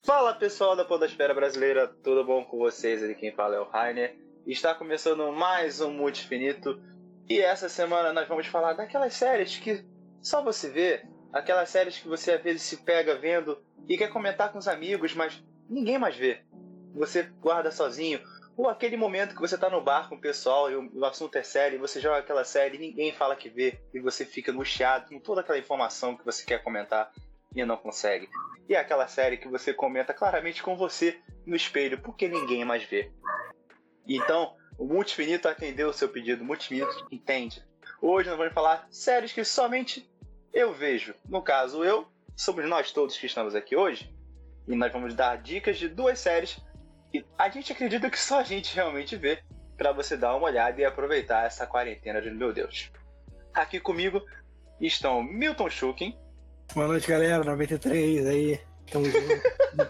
Fala pessoal da Podosfera Brasileira, tudo bom com vocês? Aqui quem fala é o Rainer. Está começando mais um Multifinito e essa semana nós vamos falar daquelas séries que só você vê, aquelas séries que você às vezes se pega vendo e quer comentar com os amigos, mas ninguém mais vê. Você guarda sozinho, ou aquele momento que você está no bar com o pessoal e o assunto é série, e você joga aquela série e ninguém fala que vê e você fica angustiado com toda aquela informação que você quer comentar e não consegue. E é aquela série que você comenta claramente com você no espelho, porque ninguém mais vê. Então, o Multifinito atendeu o seu pedido, o Multifinito entende. Hoje nós vamos falar séries que somente eu vejo. No caso, somos nós todos que estamos aqui hoje, e nós vamos dar dicas de duas séries que a gente acredita que só a gente realmente vê, para você dar uma olhada e aproveitar essa quarentena de meu Deus. Aqui comigo estão Milton Schuken. Boa noite, galera. 93 aí. Tamo junto.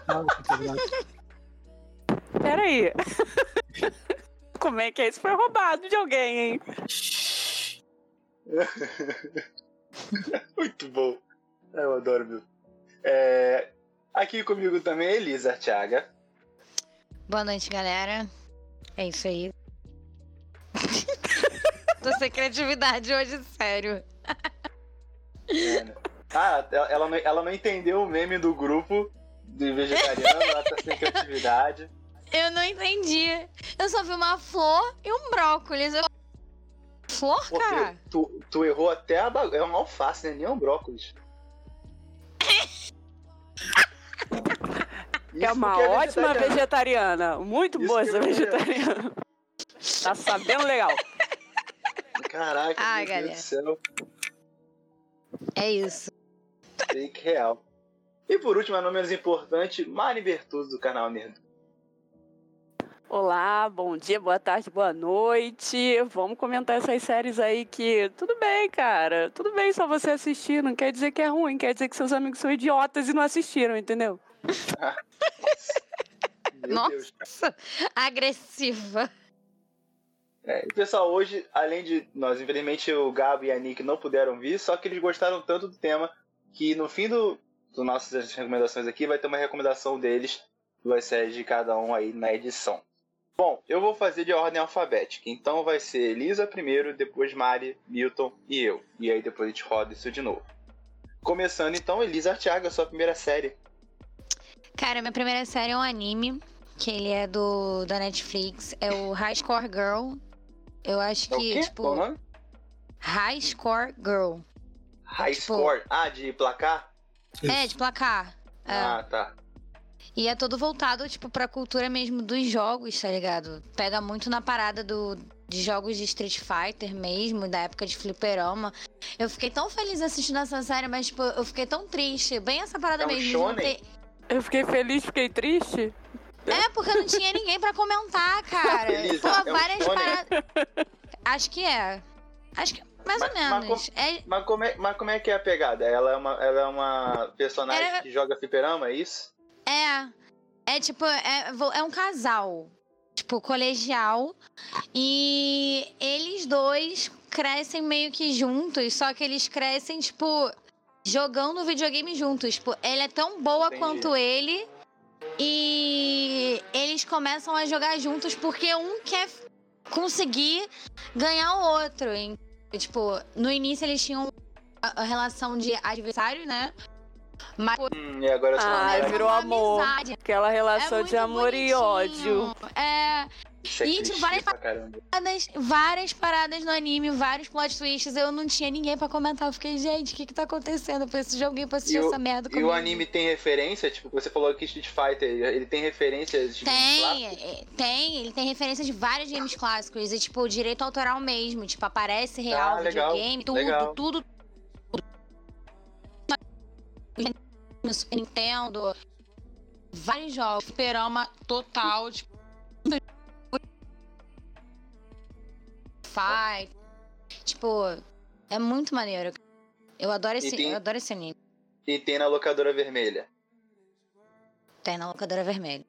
Peraí. Como é que é? Isso foi roubado de alguém, hein? Muito bom. Eu adoro, meu. Aqui comigo também Elisa Arteaga. Boa noite, galera. É isso aí. Tô sem criatividade hoje, sério. Né? Ela não entendeu o meme do grupo de vegetariano, ela tá sem criatividade. Eu não entendi. Eu só vi uma flor e um brócolis. Flor, Pô, cara? Tu errou até é uma alface, né? Nem um brócolis. É uma ótima vegetariana. Muito boa essa vegetariana. Tá sabendo legal. Caraca, Ai, meu Deus do céu. É isso. Fake real. E por último, não menos importante, Mari Bertuzzo do canal Nerd. Olá, bom dia, boa tarde, boa noite. Vamos comentar essas séries aí que... Tudo bem, cara. Tudo bem só você assistir. Não quer dizer que é ruim. Quer dizer que seus amigos são idiotas e não assistiram, entendeu? Nossa, agressiva. Pessoal, hoje, além de nós, infelizmente o Gabo e a Nick não puderam vir, só que eles gostaram tanto do tema que no fim do nossas recomendações aqui vai ter uma recomendação deles, duas séries de cada um aí na edição. Bom, eu vou fazer de ordem alfabética, então vai ser Elisa primeiro, depois Mari, Milton e eu. E aí depois a gente roda isso de novo. Começando então, Elisa Arteaga, sua primeira série. Cara, minha primeira série é um anime, que ele é da Netflix, é o High Score Girl. Eu acho É que, o quê? tipo... Qual o nome? High Score Girl. High tipo, Score? Ah, de placar? É, de placar. Ah, tá. E é todo voltado, tipo, pra cultura mesmo dos jogos, tá ligado? Pega muito na parada de jogos de Street Fighter mesmo, da época de fliperama. Eu fiquei tão feliz assistindo essa série, mas, tipo, eu fiquei tão triste. Bem essa parada É um mesmo. shonen? Eu fiquei feliz, fiquei triste. É, porque não tinha ninguém pra comentar, cara. Elisa, Pô, é um várias shonen? paradas... Acho que é. Acho que mais ou menos. Mas como é que é a pegada? Ela é uma personagem que joga fliperama, é isso? É tipo, é um casal, tipo, colegial, e eles dois crescem meio que juntos, só que eles crescem, tipo, jogando videogame juntos. Tipo, ela é tão boa quanto ele, e eles começam a jogar juntos porque um quer conseguir ganhar o outro. E, tipo, no início eles tinham a relação de adversário, né? Mas E agora virou amor. amizade. Aquela relação de amor e ódio. Isso é E tipo, clichê pra caramba. várias paradas no anime, vários plot twists. Eu não tinha ninguém pra comentar. Eu fiquei, gente, o que tá acontecendo? Eu preciso de alguém pra assistir essa merda E comigo. o anime tem referência? Tipo, você falou que Street Fighter, ele tem referências de Ele tem referência de vários games clássicos. E tipo, direito autoral mesmo. Tipo, aparece real, videogame, tudo. No Super Nintendo, vários jogos, fliperama total, tipo, Fight, tipo, é muito maneiro. Eu adoro esse anime. E tem na locadora vermelha. Tem na locadora vermelha.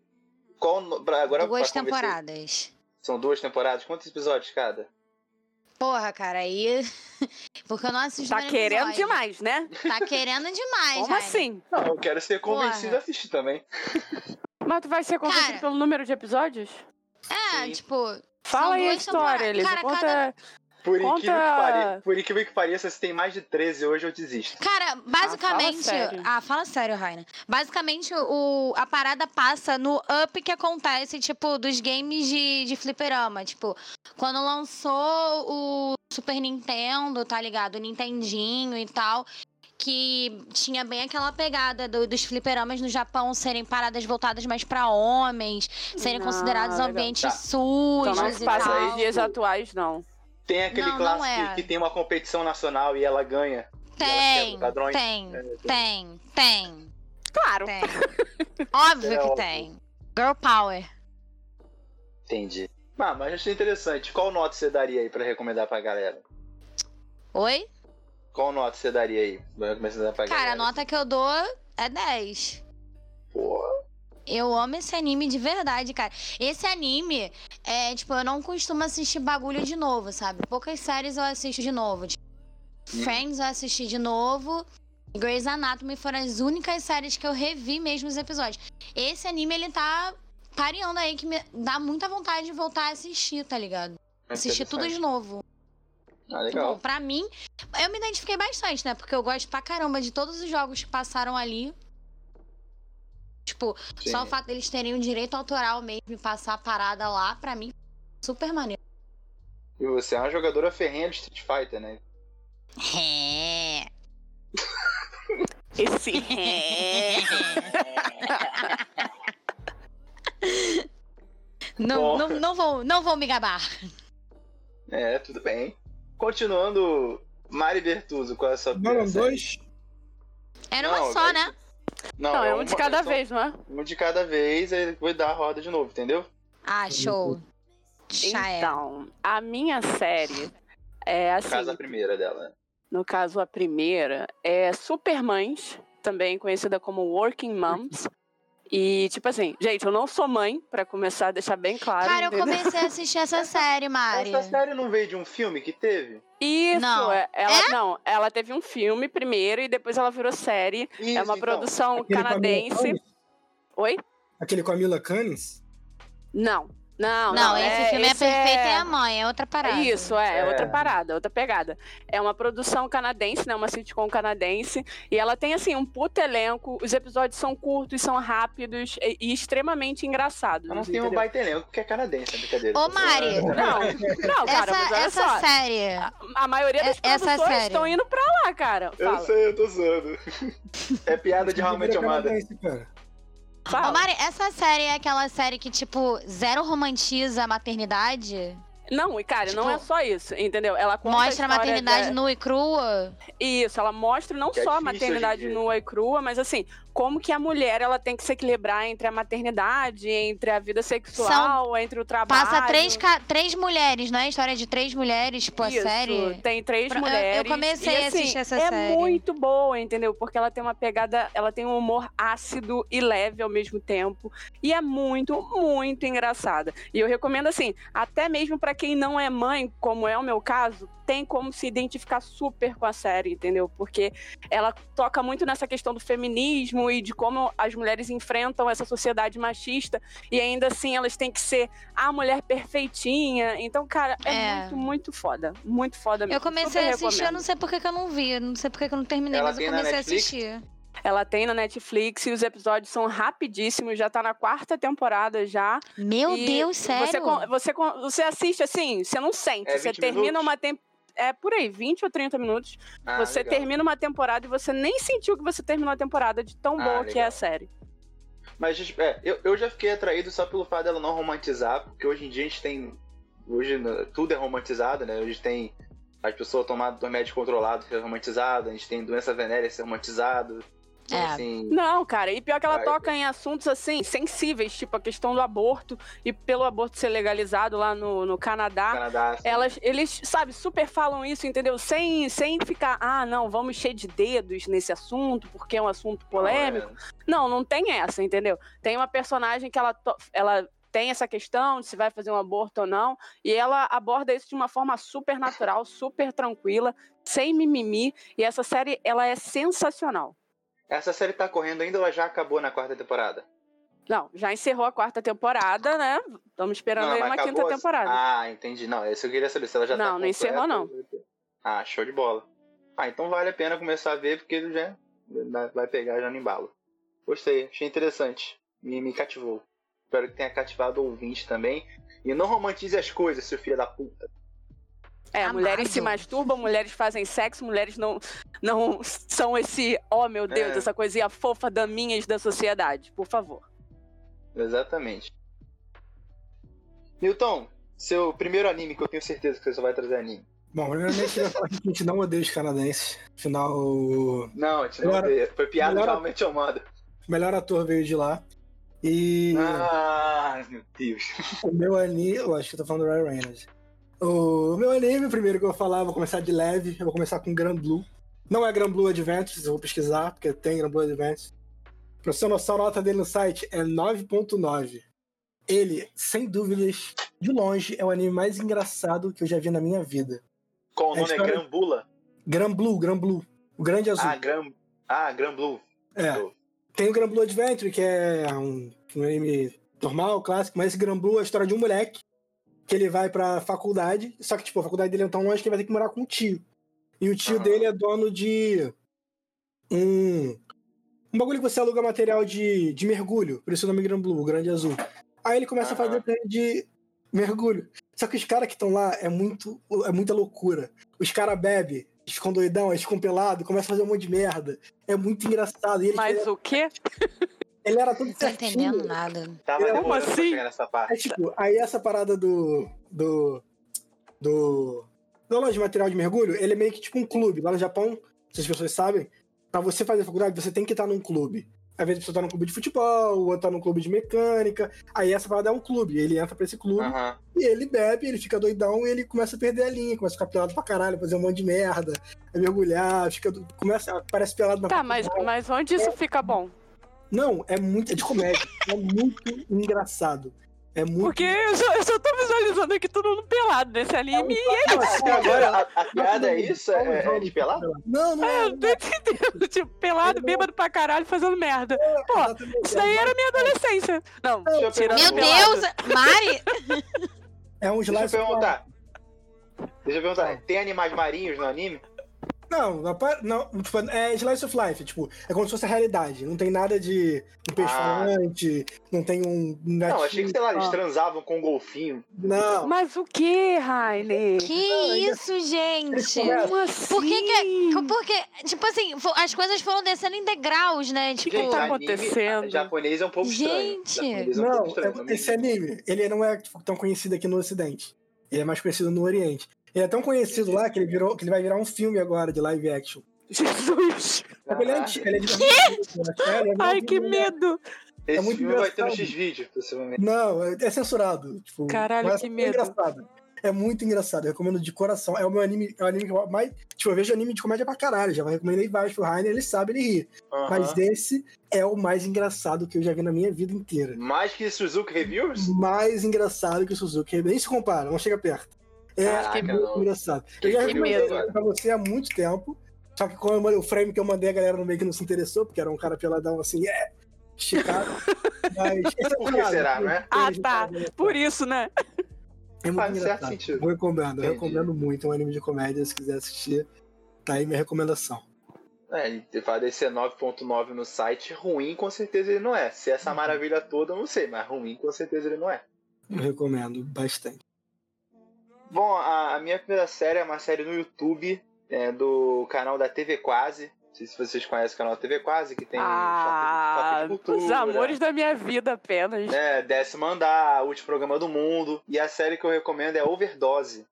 Agora, Duas temporadas. São 2 temporadas? Quantos episódios cada? Porra, cara, aí... Porque eu não assisto Tá nenhum querendo episódio. demais, né? Tá querendo demais, Como Rainer. assim? Não, eu quero ser convencido Porra. a assistir também. Mas tu vai ser convencido Cara. pelo número de episódios? É, Sim. tipo... Fala são aí a 2 história, temporadas. Elisa. Cara, Conta... Por incrível que pareça, se tem mais de 13 hoje, eu desisto. Cara, basicamente... sério. Fala sério, Rainer. Basicamente, a parada passa no up que acontece, tipo, dos games de fliperama. Tipo, quando lançou o Super Nintendo, tá ligado? O Nintendinho e tal... Que tinha bem aquela pegada dos fliperamas no Japão serem paradas voltadas mais pra homens, serem considerados legal. ambientes Tá. sujos Então não e se passa tal. nos dias atuais, não. Tem aquele Não, clássico não é. que tem uma competição nacional e ela ganha. Tem, quebra padrões. tem. Claro. Óbvio É que óbvio. tem. Girl Power. Entendi. Mas achei interessante. Qual nota você daria aí pra recomendar pra galera? Oi? Qual nota você daria aí? Pra recomendar pra Cara, a galera. nota que eu dou é 10. Porra. Eu amo esse anime de verdade, cara. Esse anime, tipo, eu não costumo assistir bagulho de novo, sabe? Poucas séries eu assisto de novo. Tipo, Friends eu assisti de novo. Grey's Anatomy foram as únicas séries que eu revi mesmo os episódios. Esse anime, ele tá pareando aí, que me dá muita vontade de voltar a assistir, tá ligado? Assistir tudo de novo. Ah, Bom, legal. pra mim, eu me identifiquei bastante, né? Porque eu gosto pra caramba de todos os jogos que passaram ali. Tipo, Sim. só o fato deles terem o direito autoral mesmo e passar a parada lá, pra mim, super maneiro. E você é uma jogadora ferrenha de Street Fighter, né? É. Esse... Não, Bom. não vou me gabar. É, tudo bem. Continuando, Mari Bertuzzo, qual é a sua primeira Não, série? 2. Era Não, uma só, velho. né? Não, é um de cada só vez, não é? Um de cada vez, aí vou dar a roda de novo, entendeu? Ah, show. Já é. Então, a minha série é No assim... caso, a primeira dela. No caso, a primeira é Supermães, também conhecida como Working Moms. E, tipo assim, gente, eu não sou mãe, pra começar a deixar bem claro. Cara, eu entendeu? comecei a assistir essa série, Mari. Essa série não veio de um filme que teve? Isso, Não. não, ela teve um filme primeiro e depois ela virou série. Isso, É uma então. produção Aquele com a Mila canadense. Kunis? Oi? Aquele com a Mila Kunis? Não, Não, esse filme é esse Perfeita e a Mãe, é outra parada. Isso, É. outra parada, outra pegada. É uma produção canadense, né? Uma sitcom canadense. E ela tem, assim, um puto elenco. Os episódios são curtos, são rápidos e extremamente engraçados. Mas não tem um entendeu? baita elenco, porque é canadense, é brincadeira. Ô, Mari, Não, cara, mas olha essa só. série. A maioria das Essa produções série. estão indo pra lá, cara. Eu Fala. sei, eu tô zoando. É piada de realmente amada. Cara. Fala. Ô, Mari, essa série é aquela série que, tipo, zero romantiza a maternidade? Não, e cara, Tipo, não é só isso, entendeu? Ela conta Mostra a história maternidade da... nua e crua? Isso, ela mostra não Que é só a difícil maternidade hoje em dia. nua e crua, mas assim, como que a mulher ela tem que se equilibrar entre a maternidade, entre a vida sexual, entre o trabalho. Passa três mulheres, não é? História de 3 mulheres, tipo, a Isso, série. tem 3 Eu mulheres. comecei e, a assistir essa é série. muito boa, entendeu? Porque ela tem uma pegada, ela tem um humor ácido e leve ao mesmo tempo. E é muito, muito engraçada. E eu recomendo, assim, até mesmo pra quem não é mãe, como é o meu caso, tem como se identificar super com a série, entendeu? Porque ela toca muito nessa questão do feminismo e de como as mulheres enfrentam essa sociedade machista e ainda assim elas têm que ser a mulher perfeitinha. Então, cara, é muito, muito foda. Muito foda mesmo. Eu comecei Super a assistir, eu recomendo. não sei por que eu não vi, eu não sei por que eu não terminei, Ela mas eu tem na comecei a Netflix? assistir. Ela tem na Netflix e os episódios são rapidíssimos, já tá na 4ª temporada já. Meu E Deus, sério? Você assiste assim, você não sente. É Você 20 termina minutos? uma temporada. É por aí, 20 ou 30 minutos. Ah, Você legal. termina uma temporada e você nem sentiu que você terminou a temporada de tão boa que é legal. a série. Mas eu já fiquei atraído só pelo fato dela não romantizar, porque hoje em dia a gente tem. Hoje tudo é romantizado, né? Hoje tem as pessoas tomando remédio controlado, que é romantizado, a gente tem doença venérea ser romantizado. Então, É. assim, Não, cara, e pior que ela Vai. toca em assuntos assim, sensíveis, tipo a questão do aborto, e pelo aborto ser legalizado lá no Canadá. Canadá. Assim, Eles, sabe, super falam isso, entendeu? Sem ficar, não, vamos encher de dedos nesse assunto, porque é um assunto polêmico. Não tem essa, entendeu? Tem uma personagem que ela tem essa questão de se vai fazer um aborto ou não, e ela aborda isso de uma forma super natural, super tranquila, sem mimimi, e essa série, ela é sensacional. Essa série tá correndo ainda ou já acabou na 4ª temporada? Não, já encerrou a 4ª temporada, né? Estamos esperando aí uma 5ª temporada. Ah, entendi. Não, isso eu queria saber, se ela já tá Não, não encerrou não. Ah, show de bola. Ah, então vale a pena começar a ver, porque já vai pegar já no embalo. Gostei, achei interessante. Me cativou. Espero que tenha cativado o ouvinte também. E não romantize as coisas, seu filho da puta. Mulheres se masturbam, mulheres fazem sexo, mulheres não são esse, oh meu Deus, essa coisinha fofa daminhas da sociedade, por favor. Exatamente. Newton, seu primeiro anime, que eu tenho certeza que você só vai trazer anime. Bom, primeiramente eu ia falar que a gente não odeia os canadenses. Afinal, Não, a gente não odeia. Foi piada de realmente eu mando. O melhor ator veio de lá. E. Ah, meu Deus. O meu anime. Eu acho que eu tô falando do Ryan Reynolds. O meu anime, primeiro que eu vou falar, vou começar de leve. Eu vou começar com Grand Blue. Não é Grand Blue Adventures, eu vou pesquisar, porque tem Grand Blue Adventures. Pra você ter noção, a nota dele no site é 9.9. Ele, sem dúvidas, de longe, é o anime mais engraçado que eu já vi na minha vida. Qual o nome? É Granbula? Grand Blue. O Grande Azul. Grand Blue. É. Tem o Grand Blue Adventure, que é um anime normal, clássico, mas esse Grand Blue é a história de um moleque que ele vai pra faculdade, só que, tipo, a faculdade dele é tão longe que ele vai ter que morar com um tio. E o tio dele é dono de um bagulho que você aluga material de mergulho, por isso o nome Grand Blue, o Grande Azul. Aí ele começa a fazer treino de mergulho. Só que os caras que estão lá é muita loucura. Os caras bebem, eles ficam doidão, eles ficam pelados, começam a fazer um monte de merda. É muito engraçado. Mas o quê? Ele era tudo certinho. Não tô entendendo nada. Como assim? É tipo, aí essa parada do loja de material de mergulho, ele é meio que tipo um clube. Lá no Japão, se as pessoas sabem, pra você fazer faculdade, você tem que estar num clube. Às vezes você tá num clube de futebol, ou tá num clube de mecânica. Aí essa parada é um clube. Ele entra pra esse clube e ele bebe, ele fica doidão e ele começa a perder a linha, começa a ficar pelado pra caralho, fazer um monte de merda, mergulhar, parece pelado na mas onde isso fica bom? Não, é de comédia. É muito engraçado. É muito... Porque eu só tô visualizando aqui todo mundo pelado nesse anime e é isso. Agora, a piada é isso? É de pelado? Não. Eu tô entendendo. Tipo, pelado, bêbado pra caralho, fazendo merda. Pô, isso daí era minha adolescência. Não, tirando meu Deus, Mari! É um Deixa eu perguntar. Tem animais marinhos no anime? Não, tipo, é Slice of Life, tipo, é como se fosse a realidade, não tem nada de um peixe falante, não tem um gatinho. Não, achei que, sei lá, eles transavam com um golfinho. Não. Mas o que, Raine? Que isso, gente? Como assim? Porque, tipo assim, as coisas foram descendo em degraus, né? Tipo, o que tá acontecendo? O japonês é um pouco estranho. Não, esse anime, ele não é tão conhecido aqui no Ocidente, ele é mais conhecido no Oriente. Ele é tão conhecido lá que ele vai virar um filme agora de live action. Jesus! Ele é de... Ai, que medo! Esse muito filme vai ter no X-Vídeo, possivelmente. Não, é censurado. Tipo, caralho, que medo. Engraçado. É muito engraçado, eu recomendo de coração. É o meu anime, que eu mais... Tipo, eu vejo anime de comédia pra caralho, já recomendei vários pro Rainer, ele sabe, ele ri. Mas esse é o mais engraçado que eu já vi na minha vida inteira. Mais que Suzuki Reviews? Mais engraçado que o Suzuki Reviews. Nem se compara, não chega perto. É muito engraçado. Eu já recomendei pra você há muito tempo, só que quando o frame que eu mandei, a galera no meio que não se interessou, porque era um cara peladão assim, esticado. Mas por que será, né? Tá. Por isso, né? É muito engraçado. Sentido. Eu recomendo muito um anime de comédia, se quiser assistir. Tá aí minha recomendação. Ele vai descer 9.9 no site, ruim com certeza ele não é. Se essa maravilha toda, eu não sei, mas ruim com certeza ele não é. Eu recomendo bastante. Bom, a minha primeira série é uma série no YouTube, do canal da TV Quase. Não sei se vocês conhecem o canal da TV Quase, que tem choque de cultura. Os amores da minha vida apenas. Décimo Andar, Último Programa do Mundo. E a série que eu recomendo é Overdose.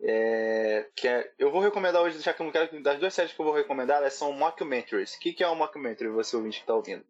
Eu vou recomendar hoje, já que eu não quero. Das duas séries que eu vou recomendar, elas são mockumentaries. O que é um mockumentary, você ouvinte que tá ouvindo?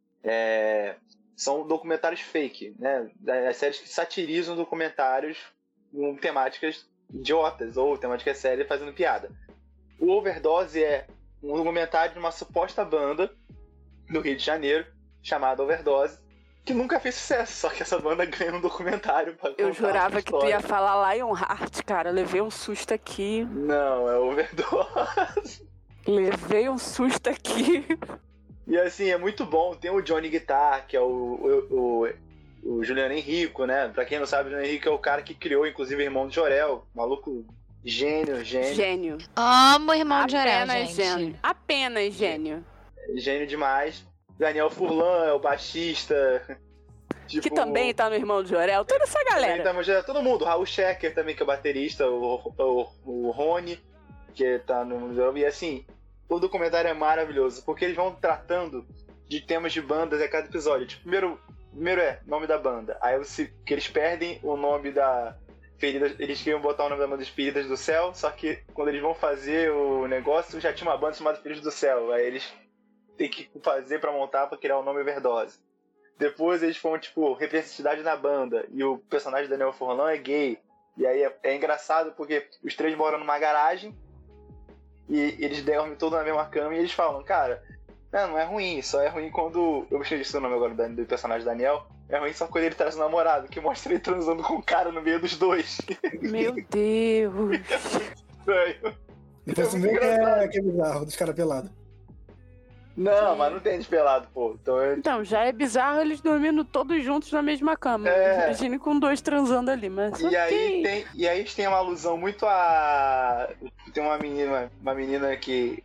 São documentários fake, né? As séries que satirizam documentários com temáticas idiotas ou temáticas sérias fazendo piada. O Overdose é um documentário de uma suposta banda do Rio de Janeiro chamada Overdose, que nunca fez sucesso, só que essa banda ganha um documentário pra contar Eu jurava essa que tu ia história. falar Lionheart, cara. Levei um susto aqui. Não, é Overdose. Levei um susto aqui. E assim, é muito bom. Tem o Johnny Guitar, que é o Juliano Henrico, né? Pra quem não sabe, o Juliano Henrico é o cara que criou, inclusive, o Irmão de Jorel. Maluco gênio. Gênio. Amo o Irmão de Jorel, Apenas gente. gênio. Apenas gênio. Gênio demais. Daniel Furlan é o baixista. Tipo, Que também tá no Irmão de Jorel. Toda essa galera. Todo mundo. Raul Schecker também, que é o baterista. O Rony, que tá no... E assim, o documentário é maravilhoso, porque eles vão tratando de temas de bandas a cada episódio. Tipo, primeiro é nome da banda. Aí que eles perdem o nome da... Eles queriam botar o nome da banda de Feridas do Céu, só que quando eles vão fazer o negócio, já tinha uma banda chamada Feridas do Céu. Aí eles têm que fazer pra montar, pra criar o nome Overdose. Depois eles foram, tipo, representatividade na banda. E o personagem do Daniel Furlan é gay. E aí é engraçado porque os três moram numa garagem e eles dormem todos na mesma cama e eles falam, cara, não é ruim, só é ruim quando... Eu esqueci o nome agora do personagem Daniel. É ruim só quando ele traz um namorado, que mostra ele transando com um cara no meio dos dois. Meu Deus. Estranho. Depois você muito vê engraçado. que é bizarro, dos caras pelados. Não, mas não tem despelado, pô. Então, já é bizarro eles dormindo todos juntos na mesma cama. É. Imagine com dois transando ali, mas E aí ok. a gente tem uma alusão muito a... Tem uma menina que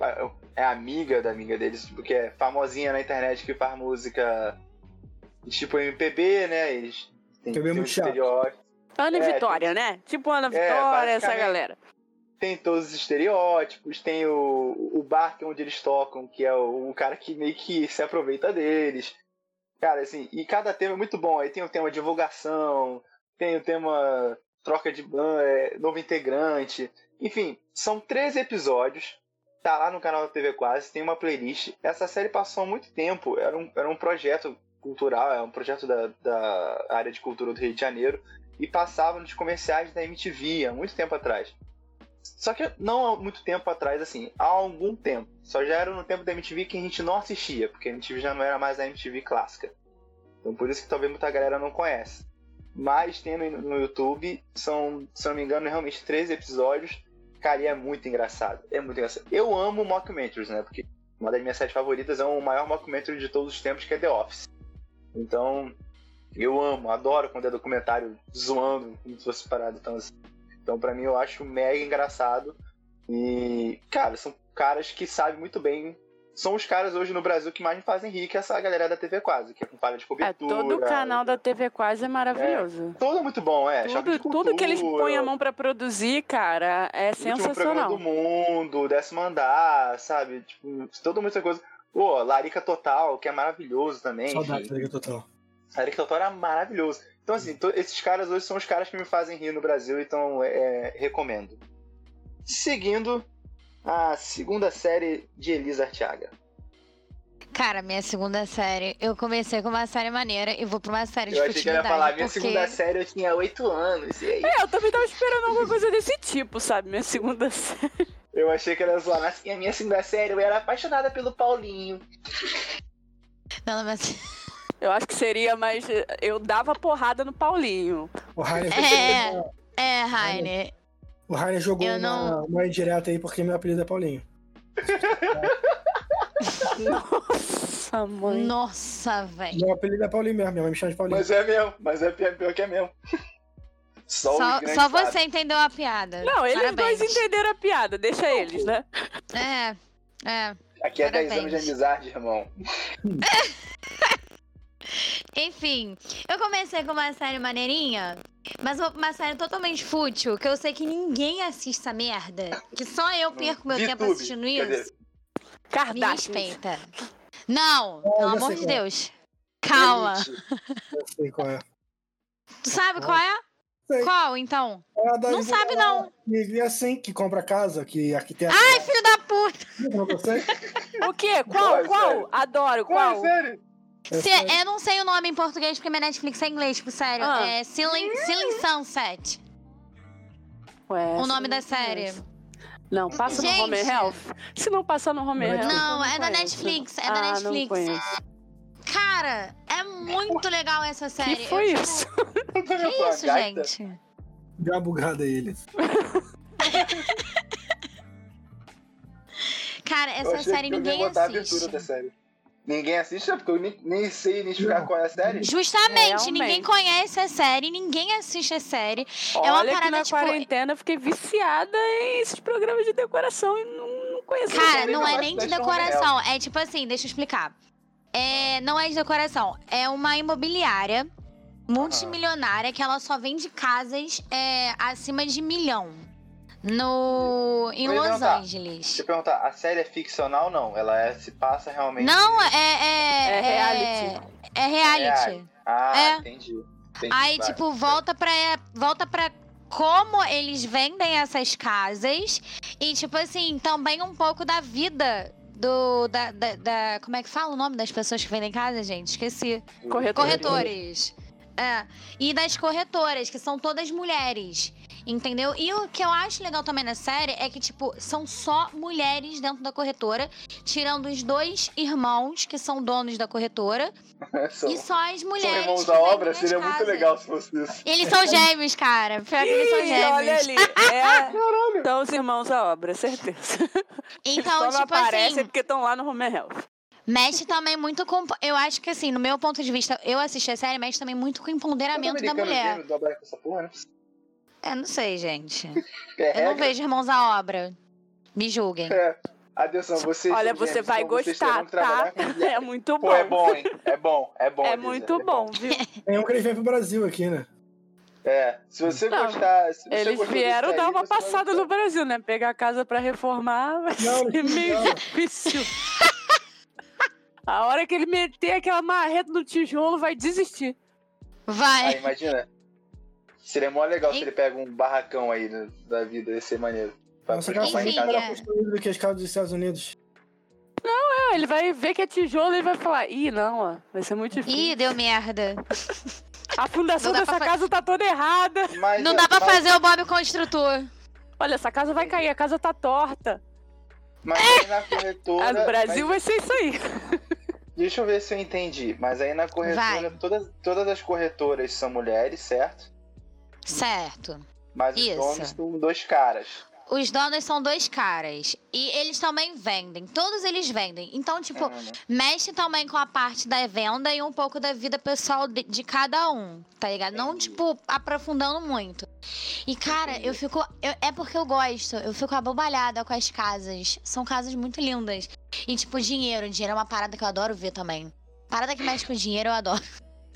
é amiga da amiga deles, porque é famosinha na internet, que faz música tipo MPB, né? Eles tem MPB muito chato. estereótipos. Ana e É, Vitória, né? Tipo Ana Vitória, essa basicamente. galera. Tem todos os estereótipos, tem o bar que é onde eles tocam, que é o cara que meio que se aproveita deles. Cara, assim, e cada tema é muito bom. Aí tem o tema divulgação, tem o tema troca de novo integrante. Enfim, são 13 episódios. Tá lá no canal da TV Quase, tem uma playlist. Essa série passou há muito tempo, era um projeto cultural, é um projeto da área de cultura do Rio de Janeiro, e passava nos comerciais da MTV há muito tempo atrás. Só que não há muito tempo atrás, assim, há algum tempo. Só já era no tempo da MTV que a gente não assistia, porque a MTV já não era mais a MTV clássica. Então por isso que talvez muita galera não conhece. Mas tem no YouTube, se eu não me engano, realmente 13 episódios. Cara, e é muito engraçado. É muito engraçado. Eu amo mockumentaries, né? Porque uma das minhas séries favoritas é o maior mockumentary de todos os tempos, que é The Office. Então, eu amo, adoro quando é documentário zoando, como se fosse parado. Então, pra mim, eu acho mega engraçado. E, cara, são caras que sabem muito bem. São os caras hoje no Brasil que mais me fazem rir, que é essa galera da TV Quase, que é com falha de cobertura. Todo o canal da TV Quase é maravilhoso. Tudo é muito bom, Choque de Cultura, Tudo que eles põem a mão pra produzir, cara, é Último Programa sensacional. do Mundo, Décimo Andar, sabe? Tipo, toda muita coisa. Pô, Larica Total, que é maravilhoso também. Saudade enfim. da Liga Total. Larica Total era maravilhoso. Então, assim, esses caras hoje são os caras que me fazem rir no Brasil, então recomendo. Seguindo, a segunda série de Elisa Arteaga. Cara, minha segunda série, eu comecei com uma série maneira e vou pra uma série de Eu achei que ela ia falar, minha porque... segunda série eu tinha 8 anos, e aí? Eu também tava esperando alguma coisa desse tipo, sabe? Minha segunda série. Eu achei que ela ia falar, assim, a minha segunda série eu era apaixonada pelo Paulinho. Não, mas... Eu acho que seria mais... Eu dava porrada no Paulinho. O Rainer Rainer. O Rainer jogou Eu não- uma indireta aí porque meu apelido é Paulinho. Nossa, mãe. Nossa, velho. Meu apelido é Paulinho mesmo, minha mãe me chama de Paulinho. Mas é mesmo, mas é pior que é mesmo. Só Só você entendeu a piada. Não, eles Parabéns. dois entenderam a piada. Deixa eles, né? É. Aqui é 10 anos de Parabéns. amizade, irmão. Enfim, eu comecei com uma série maneirinha, mas uma série totalmente fútil, que eu sei que ninguém assiste essa merda. Que só eu perco meu tempo VTube, assistindo quer dizer, isso. Me Kardashian. respeita. Não, eu pelo já amor sei de qual é. Deus. Calma. Elite. Eu sei qual é. Tu sabe qual é? Sei. Qual, então? É a da Não sabe, não. E assim, que compra casa, que arquiteta. Ai, filho da puta! Não gostei? O quê? Qual, Qual? sério? Adoro, Qual é qual? sério? Eu não sei o nome em português porque minha Netflix é em inglês, tipo, sério. Ah. É Ceiling Sunset. Ué, O nome essa da eu não série. conheço. Não, passa Gente. no Home Health. Se não passar no Home Health. Não, eu é da conheço. Netflix, é da Ah, Netflix. Não conheço. Cara, Cara, é muito legal essa série. Que foi isso? Que isso, gente? Deu uma bugada ele. Cara, essa série ninguém botar a abertura assiste. da série. Ninguém assiste, porque eu nem sei identificar qual é a série. Justamente, Realmente. ninguém conhece a série, ninguém assiste a série. É uma Olha que parada, na tipo... quarentena eu fiquei viciada em esses programas de decoração e não conhecia. Cara, também não não é gosto nem de da decoração. É tipo assim, deixa eu explicar. Não é de decoração. É uma imobiliária multimilionária que ela só vende casas acima de 1 milhão. Em Eu ia Los perguntar. Angeles. Deixa eu perguntar, a série é ficcional ou não? Ela se passa realmente... Não, É reality. É reality. É. Entendi. Aí, vai. tipo, volta pra como eles vendem essas casas. E, tipo assim, também um pouco da vida como é que fala o nome das pessoas que vendem casa, gente? Esqueci. Corretores. E das corretoras, que são todas mulheres. Entendeu? E o que eu acho legal também na série é que, tipo, são só mulheres dentro da corretora, tirando os 2 irmãos que são donos da corretora. E só as São mulheres. irmãos que da vendem obra, as seria muito casas. legal se fosse isso. Eles são gêmeos, cara. Pior que eles são Ih, gêmeos. olha ali. São os irmãos à obra, certeza. Então, Só não tipo aparecem assim, porque estão lá no Home Health. mexe também muito com. Eu acho que, assim, no meu ponto de vista, eu assisti a série, mexe também muito com o empoderamento da mulher. Dobra com essa porra, né? Eu não sei, gente. É Eu não regra? vejo irmãos à obra. Me julguem. Atenção, vocês. Olha, são você gêmeos, vai então vocês gostar, terão que trabalhar tá? com É muito bom. Pô, é bom, hein? É bom. É Elisa, muito bom, viu? Tem um que eles vêm pro Brasil aqui, né? Se você Não, gostar. Se você Eles gostou vieram desse dar aí, uma você vai passada gostar. no Brasil, né? Pegar a casa pra reformar vai Não, ser meio não. difícil. A hora que ele meter aquela marreta no tijolo, vai desistir. Aí, Vai. imagina. Seria mó legal se Hein? ele pega um barracão aí da vida, ia ser maneiro. Pra Nossa, transformar aquela em Enfim, família casa. tá construída do que as casas dos Estados Unidos. Ah, ele vai ver que é tijolo e vai falar, ih, não, ó, vai ser muito difícil. Ih, deu merda. A fundação Não dá dessa pra casa tá toda errada. Mas, Não dá pra mas- fazer o Bob Construtor. Olha, essa casa vai cair, a casa tá torta. Mas aí na corretora. Ah, no Brasil vai ser isso aí. Deixa eu ver se eu entendi. Mas aí na corretora, Vai. todas as corretoras são mulheres, certo? Certo. Mas Isso. os donos são 2 caras. Os donos são 2 caras. E eles também vendem. Todos eles vendem. Então, tipo, mexe também com a parte da venda e um pouco da vida pessoal de cada um, tá ligado? Não, Entendi. tipo, aprofundando muito. E, cara, eu fico... é porque eu gosto. Eu fico abobalhada com as casas. São casas muito lindas. E, tipo, dinheiro. Dinheiro é uma parada que eu adoro ver também. Parada que mexe com dinheiro, eu adoro.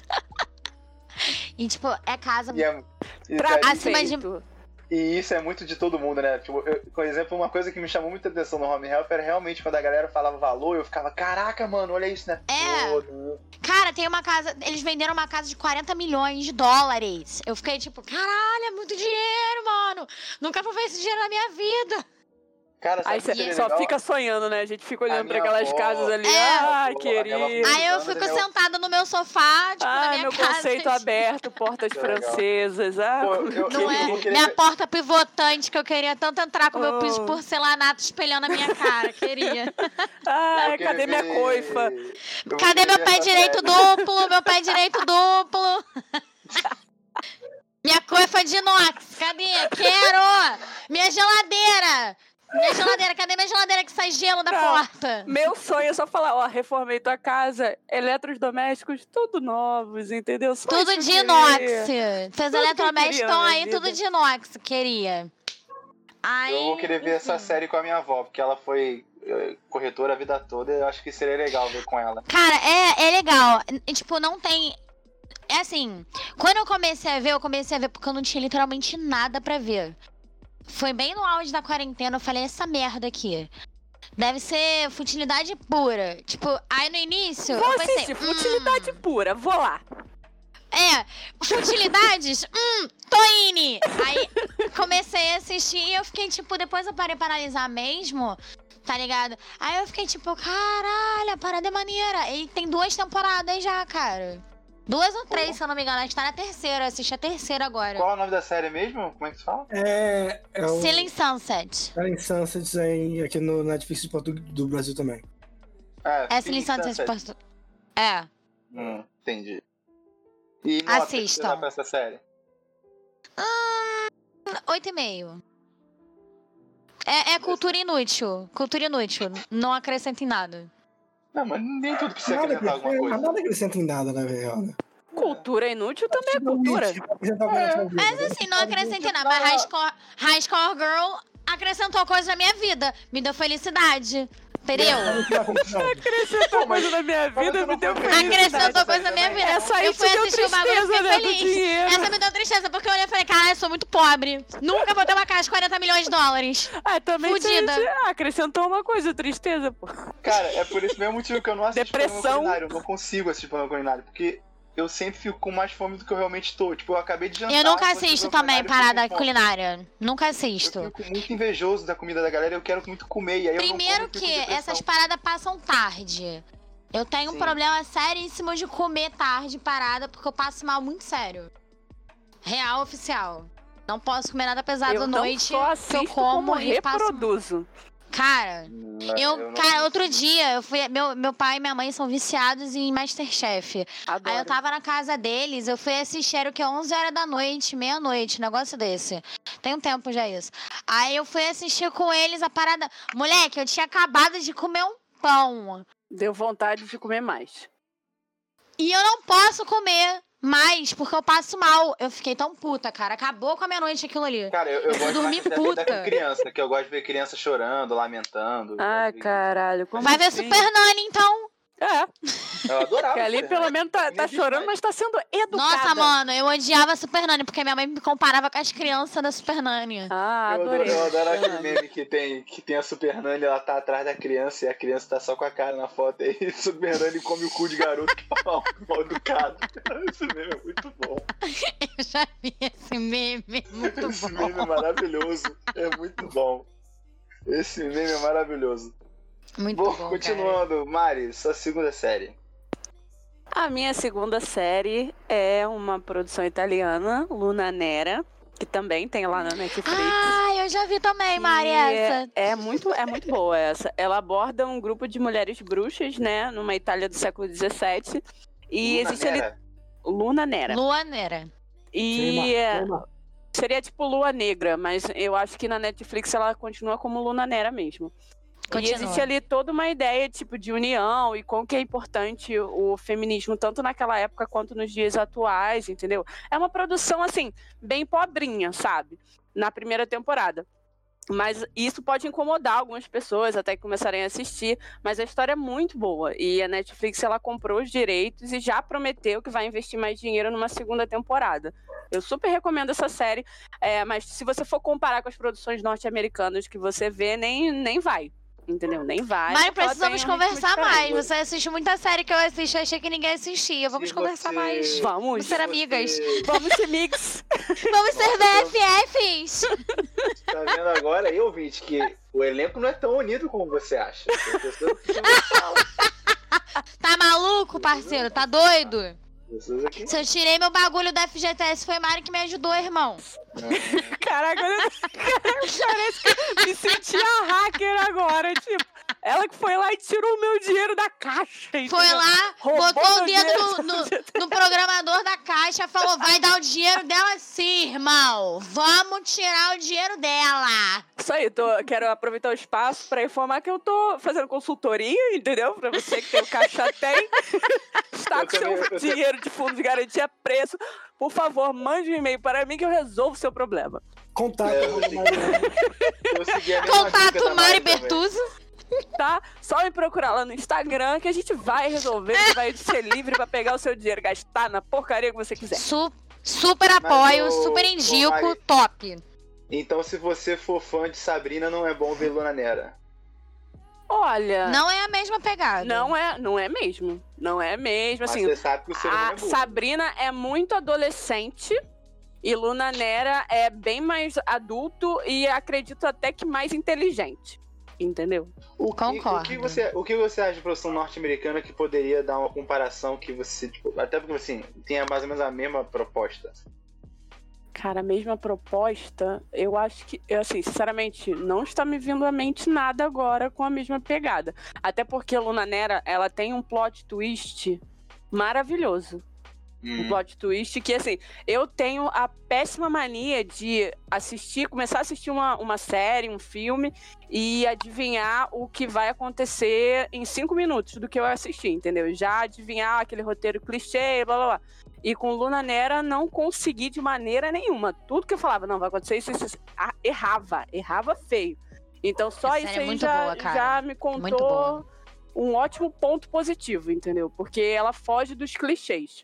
E, tipo, é casa... acima de- E isso é muito de todo mundo, né? Tipo, por exemplo, uma coisa que me chamou muita atenção no Home Health era realmente quando a galera falava valor, eu ficava, caraca, mano, olha isso, né? Pô, Cara, tem uma casa... Eles venderam uma casa de 40 milhões de dólares. Eu fiquei tipo, caralho, é muito dinheiro, mano. Nunca vou ver esse dinheiro na minha vida. Cara, sabe Aí o que você seria só legal? fica sonhando, né? A gente fica A olhando pra minha aquelas avó- casas ali. É. Ah, A minha avó querido. Aí eu Anos, fico meu- sentada no meu sofá, tipo, na Ah, minha meu casa. conceito aberto, portas Que legal. francesas. Ah, Pô, como eu- que- Não é? vou querer Minha ver- porta pivotante, que eu queria tanto entrar com o meu piso Oh. porcelanato espelhando a minha cara, queria. Ah, eu queria cadê minha ver- coifa? eu vou Cadê querer meu ver pé essa direito série. duplo? Meu pé direito duplo. Minha coifa de inox, cadê? Quero! Minha geladeira! Minha geladeira, cadê minha geladeira que sai gelo da Não. porta? Meu sonho é só falar, ó, reformei tua casa, eletrodomésticos, tudo novos, entendeu? Só Tudo isso de que eu inox. queria. Seus que eu eletrodomésticos queria estão na aí, vida. tudo de inox, queria. Aí, Eu vou querer ver essa enfim. série com a minha avó, porque ela foi corretora a vida toda e eu acho que seria legal ver com ela. Cara, é legal. E, tipo, não tem... É assim, quando eu comecei a ver porque eu não tinha literalmente nada pra ver. Foi bem no auge da quarentena, eu falei, essa merda aqui. Deve ser futilidade pura. Tipo, aí no início, Vou eu pensei... assistir, futilidade pura, vou lá. Futilidades? Toine! Aí comecei a assistir e eu fiquei, tipo, depois eu parei pra analisar mesmo, tá ligado? Aí eu fiquei, tipo, caralho, a parada é maneira. E tem 2 temporadas já, cara. 2 ou 3, se eu não me engano. A gente tá na terceira, eu assisti a terceira agora. Qual é o nome da série mesmo? Como é que se fala? É o Selling Sunset. Selling Sunset aí, aqui no Netflix do Brasil também. É Selling Sunset. É. Entendi. E nota que você Assistam. dá pra essa série? 8,5. É cultura inútil. Cultura inútil. Não acrescenta em nada. Não, mas nem tudo precisa acrescentar alguma coisa. Nada acrescenta em nada, na real, né? Cultura inútil também é cultura. Mas assim, não acrescenta em nada. Mas High Score Girl acrescentou coisa na minha vida. Me deu felicidade. Entendeu? Acrescentou coisa na minha vida, me deu felicidade. Acrescentou coisa na minha vida. É só Eu isso fui que deu assistir o bagulho e tristeza, fiquei né, do feliz. dinheiro. Essa me deu tristeza, porque eu olhei e falei, cara, eu sou muito pobre. Nunca vou ter uma casa de 40 milhões de dólares. Também Fudida. acrescentou uma coisa, tristeza, pô. Cara, é por esse mesmo motivo que eu não assisto Depressão. programa culinário. Eu não consigo assistir programa culinário, porque eu sempre fico com mais fome do que eu realmente tô. Tipo, eu acabei de jantar. Eu nunca vou assistir assisto programa também culinário, parada eu fico com fome. culinária. Nunca assisto. Eu fico muito invejoso da comida da galera, eu quero muito comer. E aí Primeiro eu não como, eu fico que com depressão. essas paradas passam tarde. Eu tenho um Sim. problema seríssimo de comer tarde parada, porque eu passo mal muito sério. Real oficial. Não posso comer nada pesado Eu à não noite. só que assisto eu como como e passo. reproduzo. Cara, Não, cara, outro dia, eu fui. Meu pai e minha mãe são viciados em Masterchef. Adoro. Aí eu tava na casa deles, eu fui assistir, era o que? 11 horas da noite, meia-noite, negócio desse. Tem um tempo já isso. Aí eu fui assistir com eles a parada. Moleque, eu tinha acabado de comer um pão. Deu vontade de comer mais. E eu não posso comer mais, porque eu passo mal. Eu fiquei tão puta, cara. Acabou com a minha noite aquilo ali. Cara, eu gosto dormi mais de ver puta. com criança, que eu gosto de ver criança chorando, lamentando. Ai, caralho. Como Vai ver assim? Super Nani, então. Eu adorava. Que ali Super pelo Nani. menos tá Nem existe chorando, mais. mas tá sendo educada. Nossa, mano, eu odiava Super Nani, porque minha mãe me comparava com as crianças da Super Nani. Ah, Eu adorei. adoro aquele meme que tem a Super Nani, ela tá atrás da criança e a criança tá só com a cara na foto. E a Super Nani come o cu de garoto que mal educado. Esse meme é muito bom. Eu já vi esse meme, muito Esse bom. meme é maravilhoso. É muito bom. Esse meme é maravilhoso. Muito Bom, bom, continuando, Mari, sua segunda série. A minha segunda série é uma produção italiana, Luna Nera, que também tem lá na Netflix. Ah, eu já vi também, Mari, E essa. É muito boa essa. Ela aborda um grupo de mulheres bruxas, né, numa Itália do século XVII. E Luna existe ali Nera? Luna Nera. Lua Nera. E seria tipo Lua Negra, mas eu acho que na Netflix ela continua como Luna Nera mesmo. Continua. E existe ali toda uma ideia tipo de união e como que é importante o feminismo, tanto naquela época quanto nos dias atuais, entendeu? É uma produção, assim, bem pobrinha, sabe? Na primeira temporada. Mas isso pode incomodar algumas pessoas até que começarem a assistir, mas a história é muito boa. E a Netflix, ela comprou os direitos e já prometeu que vai investir mais dinheiro numa segunda temporada. Eu super recomendo essa série, mas se você for comparar com as produções norte-americanas que você vê, nem vai. Entendeu? Nem vai. Mari, porque ela precisamos tem um ritmo conversar mais. diferente. Você assiste muita série que eu assisto, eu achei que ninguém assistia. Vamos Se conversar você- mais. Vamos ser amigas. Vamos ser mix. Vamos ser BFFs. Tá vendo agora aí, ouvinte, que o elenco não é tão unido como você acha. Tem pessoas que são Tá maluco, parceiro? Tá doido? pessoas aqui. Se eu tirei meu bagulho da FGTS, foi Mari que me ajudou, irmão. Caraca, parece que me senti a hacker agora, tipo, ela que foi lá e tirou o meu dinheiro da caixa, Foi entendeu? lá, Roubou botou o meu dedo dinheiro. no programador da caixa, falou, vai dar o dinheiro dela sim, irmão. Vamos tirar o dinheiro dela. Isso aí, quero aproveitar o espaço pra informar que eu tô fazendo consultoria, entendeu? Pra você que tem o Caixa Tem, está Eu com também- seu dinheiro de fundo de garantia preço, por favor, mande um e-mail para mim que eu resolvo o seu problema. Contato. Eu segui a mesma dica Contato da Mari também. Bertuzzo. Tá? Só me procurar lá no Instagram que a gente vai resolver, você vai ser livre pra pegar o seu dinheiro, gastar na porcaria que você quiser. Super apoio, Mas, super ô, indico, Mari- top. Então, se você for fã de Sabrina, não é bom ver Luna Nera. Olha, Não é a mesma pegada. não é mesmo. Não é mesmo, Mas assim. você sabe que o ser humano A é burro. Sabrina é muito adolescente e Luna Nera é bem mais adulto e acredito até que mais inteligente. Entendeu? O Concordo. que você acha de produção norte-americana que poderia dar uma comparação que você, tipo, até porque assim, tem mais ou menos a mesma proposta. Cara, a mesma proposta, eu acho que, assim, sinceramente, não está me vindo à mente nada agora com a mesma pegada. Até porque Luna Nera, ela tem um plot twist maravilhoso. Um plot twist que, assim, eu tenho a péssima mania de começar a assistir uma série, um filme e adivinhar o que vai acontecer em 5 minutos do que eu assisti, entendeu? Já adivinhar aquele roteiro clichê, blá blá blá. E com Luna Nera não consegui de maneira nenhuma. Tudo que eu falava, não, vai acontecer isso, errava feio. Então só isso aí já me contou um ótimo ponto positivo, entendeu? Porque ela foge dos clichês.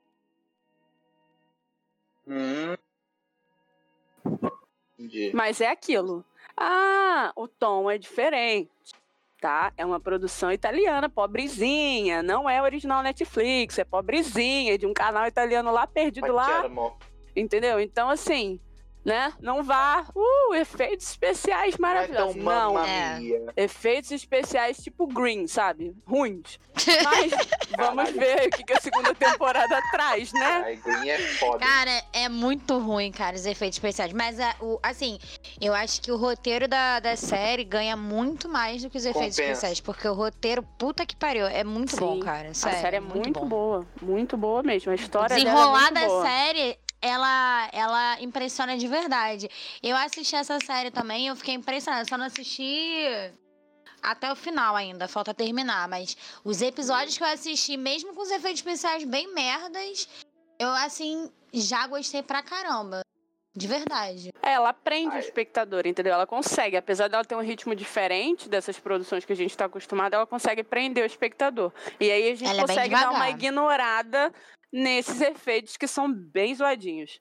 Entendi. Mas é aquilo. O tom é diferente, tá? É uma produção italiana, pobrezinha. Não é original Netflix, é pobrezinha, de um canal italiano lá perdido lá. Entendeu? Então, assim, né? Não vá. Efeitos especiais maravilhosos. Não, efeitos especiais tipo Green, sabe? Ruins. Mas vamos ver o que a segunda temporada traz, né? Ai, Green é foda. Cara, é muito ruim, cara, os efeitos especiais. Mas, assim, eu acho que o roteiro da série ganha muito mais do que os efeitos especiais. Porque o roteiro, puta que pariu, é muito bom, cara. Sério, a série é muito boa. Muito boa mesmo. A história desenrolar dela é muito boa. da série... Ela impressiona de verdade. Eu assisti essa série também, eu fiquei impressionada. Só não assisti até o final ainda, falta terminar. Mas os episódios que eu assisti, mesmo com os efeitos especiais bem merdas, eu, assim, já gostei pra caramba. De verdade. Ela prende o espectador, entendeu? Ela consegue, apesar dela ter um ritmo diferente dessas produções que a gente tá acostumado, ela consegue prender o espectador. E aí a gente consegue dar uma ignorada nesses efeitos que são bem zoadinhos.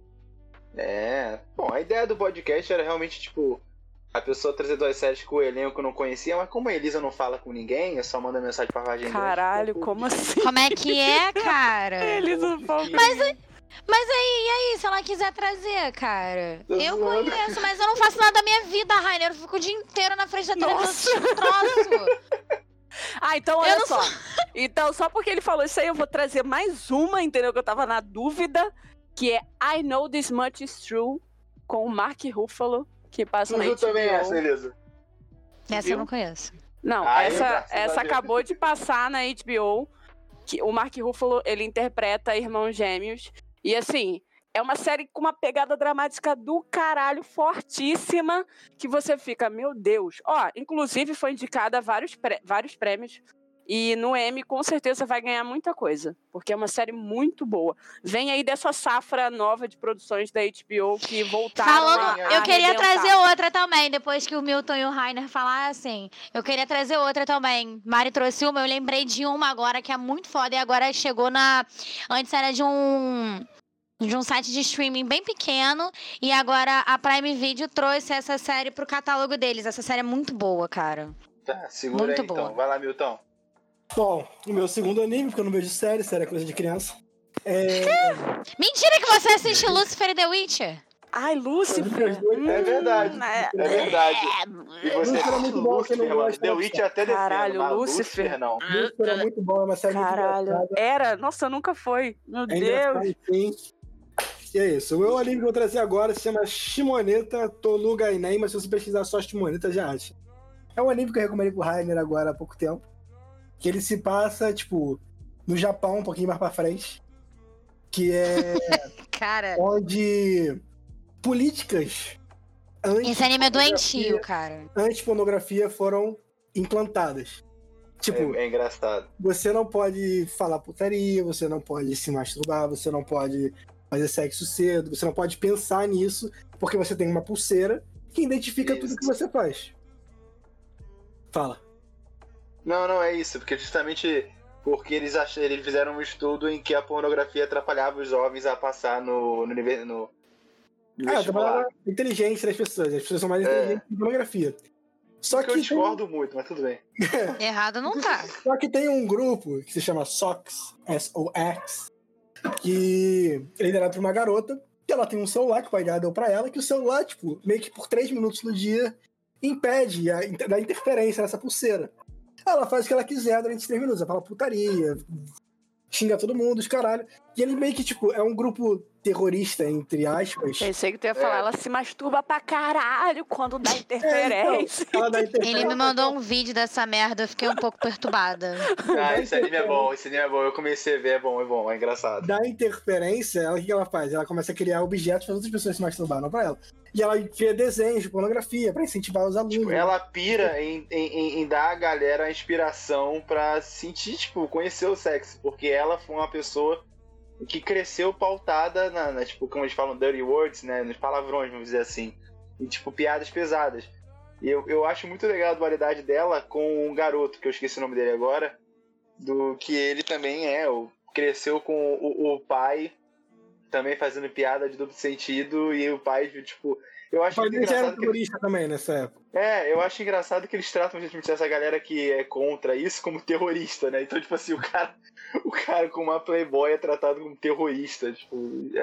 Bom, a ideia do podcast era realmente, tipo, a pessoa trazer 2 séries que o elenco não conhecia, mas como a Elisa não fala com ninguém, só manda mensagem pra Vargem. Caralho, como assim? Como é que é, cara? Elisa não fala com Mas aí, se ela quiser trazer, cara? Eu conheço, mas eu não faço nada da minha vida, Rainer. Eu fico o dia inteiro na frente da televisão assistindo troço. Então olha só. Então, só porque ele falou isso aí, eu vou trazer mais uma, entendeu? Que eu tava na dúvida, que é I Know This Much Is True, com o Mark Ruffalo, que passa na HBO. Tu também essa, Elisa? Essa eu não conheço. Não, essa acabou de passar na HBO, que o Mark Ruffalo, ele interpreta irmãos gêmeos, e assim... É uma série com uma pegada dramática do caralho, fortíssima, que você fica, meu Deus. Inclusive foi indicada a vários prêmios, e no Emmy com certeza vai ganhar muita coisa, porque é uma série muito boa. Vem aí dessa safra nova de produções da HBO que voltaram eu queria trazer outra também, depois que o Milton e o Rainer falassem. Eu queria trazer outra também. Mari trouxe uma, eu lembrei de uma agora que é muito foda, e agora chegou antes era de um site de streaming bem pequeno, e agora a Prime Video trouxe essa série pro catálogo deles. Essa série é muito boa, cara. Tá, segura muito aí boa. Então. Vai lá, Milton. Bom, o meu segundo anime, porque eu não vejo série é coisa de criança. Mentira que você assiste Lucifer e The Witcher! Ai, Lucifer! É verdade. É verdade. E você é muito bom, que não gosta. The Witcher até defende. Caralho, Lucifer não. Lucifer é muito bom, é uma série muito engraçada. Nossa, nunca foi. Meu Deus. Sim. E é isso. O meu anime que eu vou trazer agora se chama Shimoneta Tolu Gainen, mas se você pesquisar só Shimoneta, já acha. É um anime que eu recomendei pro Rainer agora há pouco tempo. Que ele se passa, tipo, no Japão, um pouquinho mais pra frente. Que é... Cara... onde políticas... Esse anime é doentio, cara. Anti-pornografia foram implantadas. Tipo, é engraçado. Você não pode falar putaria, você não pode se masturbar, você não pode fazer sexo cedo, você não pode pensar nisso, porque você tem uma pulseira que identifica tudo que você faz. Fala. Não, é isso, porque justamente porque eles fizeram um estudo em que a pornografia atrapalhava os jovens a passar no vestibular. A inteligência das pessoas. As pessoas são mais inteligentes que pornografia. Só que eu discordo muito, mas tudo bem. Errado não tá. Só que tem um grupo que se chama SOX, S-O-X, que é liderado por uma garota, que ela tem um celular que o pai dela deu pra ela, que o celular, tipo, meio que por 3 minutos no dia, impede da interferência nessa pulseira. Ela faz o que ela quiser durante 3 minutos. Ela fala putaria, xinga todo mundo, os caralho. E ele meio que, tipo, é um grupo terrorista, entre aspas. Pensei que tu ia falar, ela se masturba pra caralho quando dá interferência. Então, ela dá interferência. Ele me mandou um vídeo dessa merda, eu fiquei um pouco perturbada. Esse anime é bom, eu comecei a ver, é bom, é engraçado. Da interferência, o que ela faz? Ela começa a criar objetos para outras pessoas se masturbar, não pra ela. E ela cria desenhos de pornografia pra incentivar os alunos. Tipo, ela pira em dar a galera a inspiração pra sentir, tipo, conhecer o sexo. Porque ela foi uma pessoa que cresceu pautada tipo, como eles falam, dirty words, né? Nos palavrões, vamos dizer assim. E, tipo, piadas pesadas. E eu acho muito legal a dualidade dela com um garoto, que eu esqueci o nome dele agora, do que ele também cresceu com o pai também fazendo piada de duplo sentido, e o pai, tipo... Eu acho muito engraçado era terrorista também nessa época. Eu acho engraçado que eles tratam justamente essa galera que é contra isso como terrorista, né? Então, tipo assim, o cara com uma Playboy é tratado como terrorista. Tipo,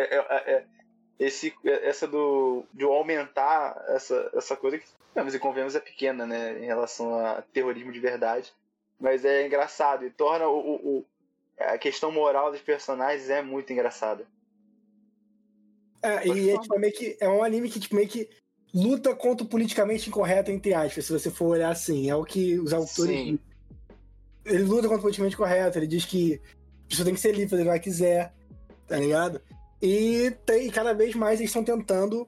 essa de aumentar essa coisa que, vamos e convenhamos, é pequena, né? Em relação a terrorismo de verdade. Mas é engraçado e torna a questão moral dos personagens é muito engraçada. Tipo, é um anime que tipo, meio que luta contra o politicamente incorreto, entre aspas, se você for olhar assim. É o que os autores dizem. Ele luta contra o politicamente correto, ele diz que a pessoa tem que ser livre, fazer o que ela quiser, tá ligado? E cada vez mais eles estão tentando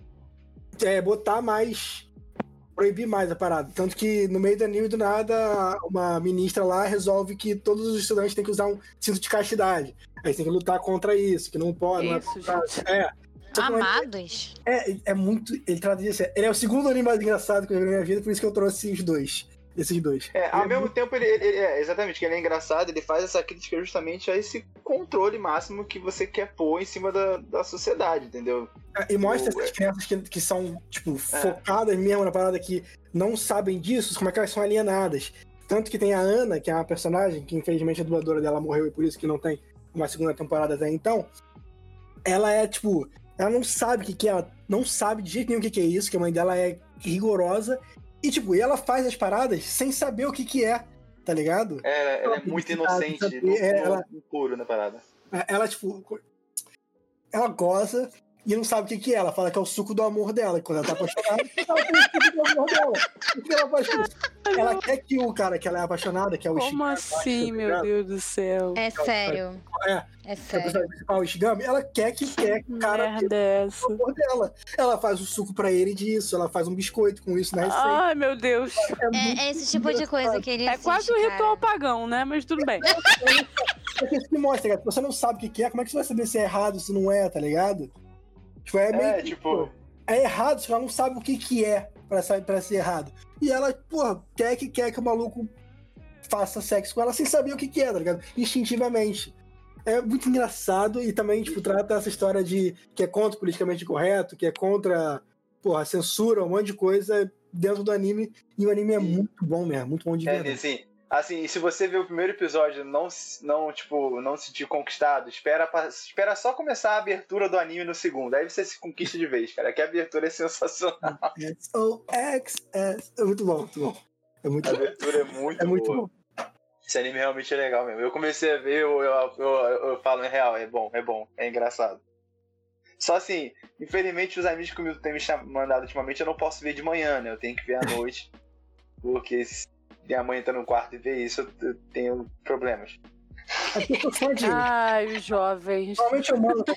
botar mais, proibir mais a parada. Tanto que no meio do anime, do nada, uma ministra lá resolve que todos os estudantes têm que usar um cinto de castidade. Aí tem que lutar contra isso, que não pode. Isso, não é Amados? É muito. Ele trata disso. Ele é o segundo anime mais engraçado que eu vi na minha vida, por isso que eu trouxe esses dois. Ao mesmo tempo, exatamente, que ele é engraçado, ele faz essa crítica justamente a esse controle máximo que você quer pôr em cima da sociedade, entendeu? E mostra essas crianças que são, tipo, focadas mesmo na parada, que não sabem disso, como é que elas são alienadas. Tanto que tem a Ana, que é uma personagem, que infelizmente a dubladora dela morreu e por isso que não tem uma segunda temporada até então. Ela é, tipo, ela não sabe o que é, ela não sabe de jeito nenhum o que é isso, que a mãe dela é rigorosa. E, tipo, ela faz as paradas sem saber o que é, tá ligado? Ela é muito inocente, no puro na parada. Ela, tipo, ela goza e não sabe o que é. Ela fala que é o suco do amor dela. E quando ela tá apaixonada, ela tem o suco do amor dela. O que ela faz com isso? Ela quer que o cara que ela é apaixonada, que é o Ishigami. Como assim, meu Deus do céu? É sério. É sério. O Ishigami, ela quer que o cara merda é essa? O amor dela. Ela faz o suco pra ele disso, ela faz um biscoito com isso na receita. Ai, meu Deus. É esse tipo de coisa que ele É quase um ritual pagão, né? Mas tudo bem. É isso que mostra, cara. Se você não sabe o que é, como é que você vai saber se é errado, se não é, tá ligado? Tipo, é errado, se ela não sabe o que é pra ser errado. E ela, porra, quer que o maluco faça sexo com ela sem saber o que é, tá ligado? Instintivamente. É muito engraçado e também, tipo, trata essa história de que é contra o politicamente correto, que é contra, porra, censura, um monte de coisa dentro do anime. E o anime é muito bom mesmo, muito bom de verdade. Assim, se você ver o primeiro episódio não se sentir conquistado, espera só começar a abertura do anime no segundo. Aí você se conquista de vez, cara. Que a abertura é sensacional. SOXS. É muito bom, muito bom. A abertura é muito boa. Bom. Esse anime realmente é legal mesmo. Eu comecei a ver, eu falo, é real, é bom, é engraçado. Só assim, infelizmente os amigos que têm me mandado ultimamente eu não posso ver de manhã, né? Eu tenho que ver à noite. Porque minha mãe entra no quarto e vê isso, eu tenho problemas. Ai, os jovens. Normalmente eu mando.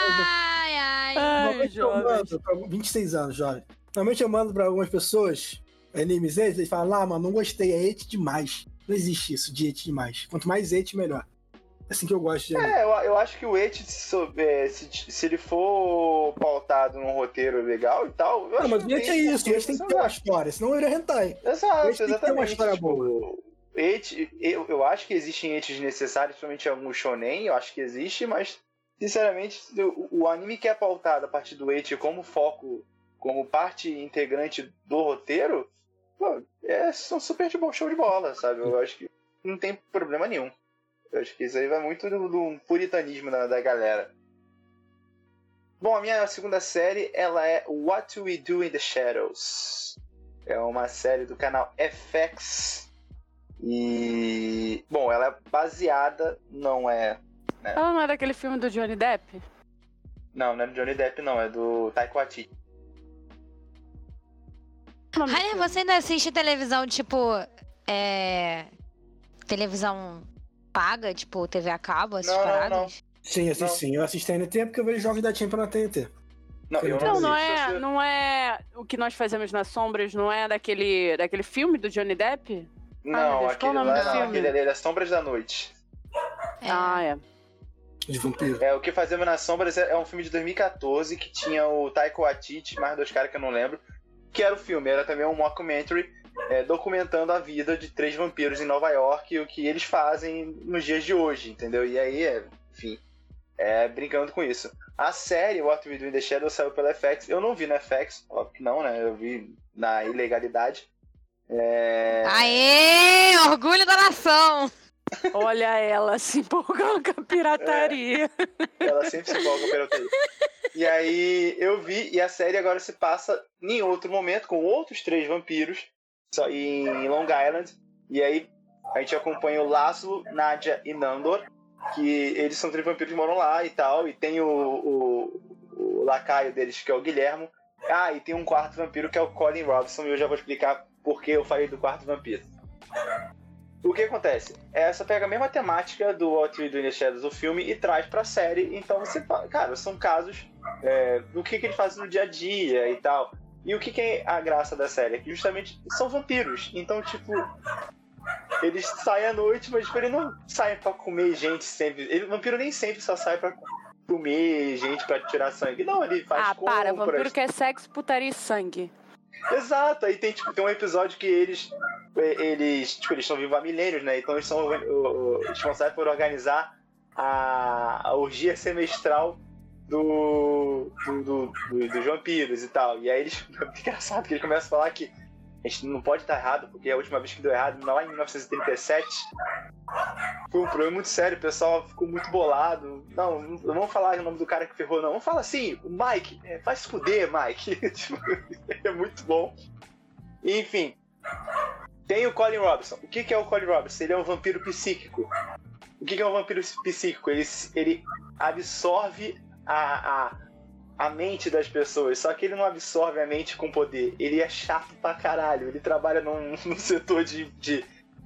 Ai, jovens. 26 anos, jovem. Normalmente eu mando pra algumas pessoas animes, eles falam, mano, não gostei, é ete demais. Não existe isso de ete demais. Quanto mais ete, melhor. É assim que eu gosto de anime. Eu acho que o ete, se ele for pautado num roteiro legal e tal... Não, mas o ete é isso, o ete tem que ter uma história, senão ele é hentai. Exato, exatamente. Tem que ter uma história boa. Eu acho que existem etes necessários, principalmente algum shonen, eu acho que existe, mas, sinceramente, o anime que é pautado a partir do ete como foco, como parte integrante do roteiro, pô, são super show de bola, sabe? Eu acho que não tem problema nenhum. Eu acho que isso aí vai muito do puritanismo da galera. Bom, a minha segunda série, ela é What We Do in the Shadows. É uma série do canal FX. E... bom, ela é baseada, não é... né? Ela não é daquele filme do Johnny Depp? Não é do Johnny Depp, não. É do Taika Waititi. Rainer, você ainda assiste televisão, tipo, televisão paga, tipo, TV a cabo, essas paradas? Não. Sim, assisto sim. Eu assisto a TNT porque eu vejo jogos da Champions na TNT. Não, eu Então, não não é o que nós fazemos nas sombras, não é daquele filme do Johnny Depp? Não, Deus, qual o nome do filme? aquele ali é As Sombras da Noite. É. De vampiro. O que fazemos nas sombras é um filme de 2014 que tinha o Taika Waititi, mais 2 caras que eu não lembro, que era o filme, era também um mockumentary documentando a vida de 3 vampiros em Nova York e o que eles fazem nos dias de hoje, entendeu? E aí, enfim, brincando com isso. A série What We Do in the Shadows saiu pela FX, eu não vi na FX, óbvio que não, né? Eu vi na ilegalidade. Aê! Orgulho da nação! Olha ela se empolgando com a pirataria. Ela sempre se empolga com a pirataria. E aí eu vi, e a série agora se passa em outro momento, com outros 3 vampiros, só em Long Island. E aí a gente acompanha o Laszlo, Nadia e Nandor, que eles são 3 vampiros que moram lá e tal. E tem o lacaio deles, que é o Guilhermo. E tem um 4º vampiro, que é o Colin Robinson. E eu já vou explicar por que eu falei do 4º vampiro. O que acontece? Essa pega a mesma temática do What We Do in the Shadows, o filme, e traz pra série. Então você fala, cara, são casos do que eles fazem no dia a dia e tal. E o que é a graça da série? É que justamente são vampiros. Então, tipo, eles saem à noite, mas tipo, eles não saem pra comer gente sempre. Vampiro nem sempre só sai pra comer gente, pra tirar sangue. Não, ele faz compras. Vampiro quer sexo, putaria e sangue. Exato, aí tem um episódio que eles estão vivos há milênios, né? Então eles são responsáveis por organizar a orgia semestral dos vampiros e tal. E aí eles, é engraçado que eles começam a falar que a gente não pode estar errado, porque a última vez que deu errado, lá em 1937, foi um problema muito sério, o pessoal ficou muito bolado. Não vamos falar o nome do cara que ferrou, não. Vamos falar assim, o Mike, vai se fuder, Mike. É muito bom. Enfim, tem o Colin Robinson. O que é o Colin Robinson? Ele é um vampiro psíquico. O que é um vampiro psíquico? Ele absorve a mente das pessoas, só que ele não absorve a mente com poder. Ele é chato pra caralho. Ele trabalha num setor de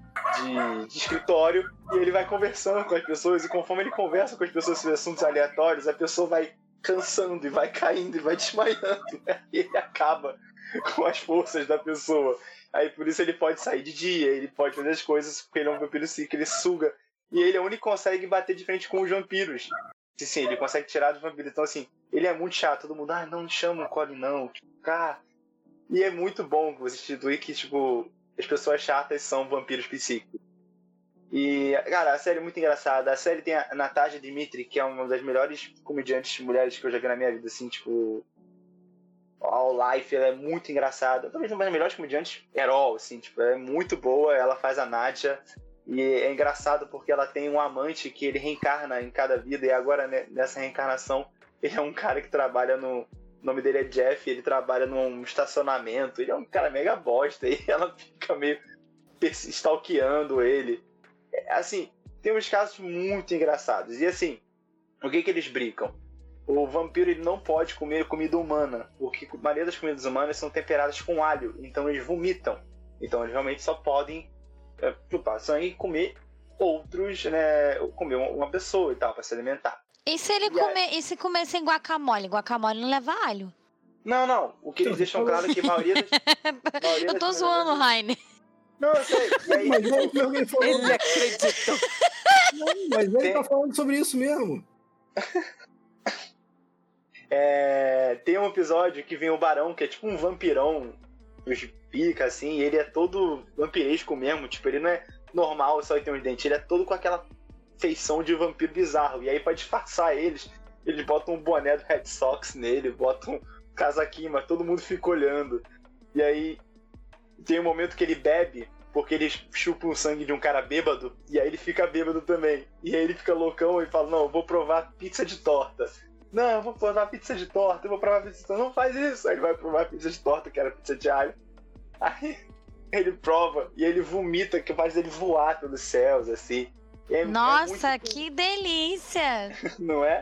escritório e ele vai conversando com as pessoas, e conforme ele conversa com as pessoas sobre assuntos aleatórios, a pessoa vai cansando e vai caindo e vai desmaiando, né? E ele acaba com as forças da pessoa. Aí por isso ele pode sair de dia, ele pode fazer as coisas, porque ele é um vampiro psíquico, ele suga. E ele é o único que consegue bater de frente com os vampiros. Sim, ele consegue tirar dos vampiros. Então assim, ele é muito chato. Todo mundo, não chama o Colin não. E é muito bom você instituir que, tipo, as pessoas chatas são vampiros psíquicos. E, cara, a série é muito engraçada. A série tem a Natasha Dimitri, que é uma das melhores comediantes mulheres que eu já vi na minha vida, assim, tipo... All Life, ela é muito engraçada. Talvez uma das melhores comediantes all, assim, tipo, ela é muito boa. Ela faz a Nadia. E é engraçado porque ela tem um amante que ele reencarna em cada vida. E agora, nessa reencarnação, ele é um cara que trabalha no... O nome dele é Jeff, ele trabalha num estacionamento. Ele é um cara mega bosta. E ela fica meio stalkeando ele. Assim, tem uns casos muito engraçados. E assim, o que eles brincam? O vampiro ele não pode comer comida humana, porque a maioria das comidas humanas são temperadas com alho, então eles vomitam. Então eles realmente só podem chupar sangue e comer outros, né? Comer uma pessoa e tal, para se alimentar. E se ele comer sem guacamole? Guacamole não leva alho. Não. O que eles deixam claro é que a maioria das... Eu tô zoando, Rainer. Não, eu sei. E aí... Mas alguém falou... Ele acreditou. Não, mas ele tá falando sobre isso mesmo. Tem um episódio que vem o Barão, que é tipo um vampirão dos pica, assim, e ele é todo vampiresco mesmo, tipo, ele não é normal, só ele tem uns dentes, ele é todo com aquela feição de vampiro bizarro, e aí pra disfarçar eles botam um boné do Red Sox nele, botam um casaquinho, mas todo mundo fica olhando. E aí tem um momento que ele bebe, porque ele chupa o sangue de um cara bêbado, e aí ele fica bêbado também. E aí ele fica loucão e fala, não, eu vou provar pizza de torta. Não, eu vou provar pizza de torta, não faz isso. Aí ele vai provar pizza de torta, que era pizza de alho. Aí ele prova e ele vomita, que faz ele voar pelos céus, assim. Nossa, que delícia! Não é?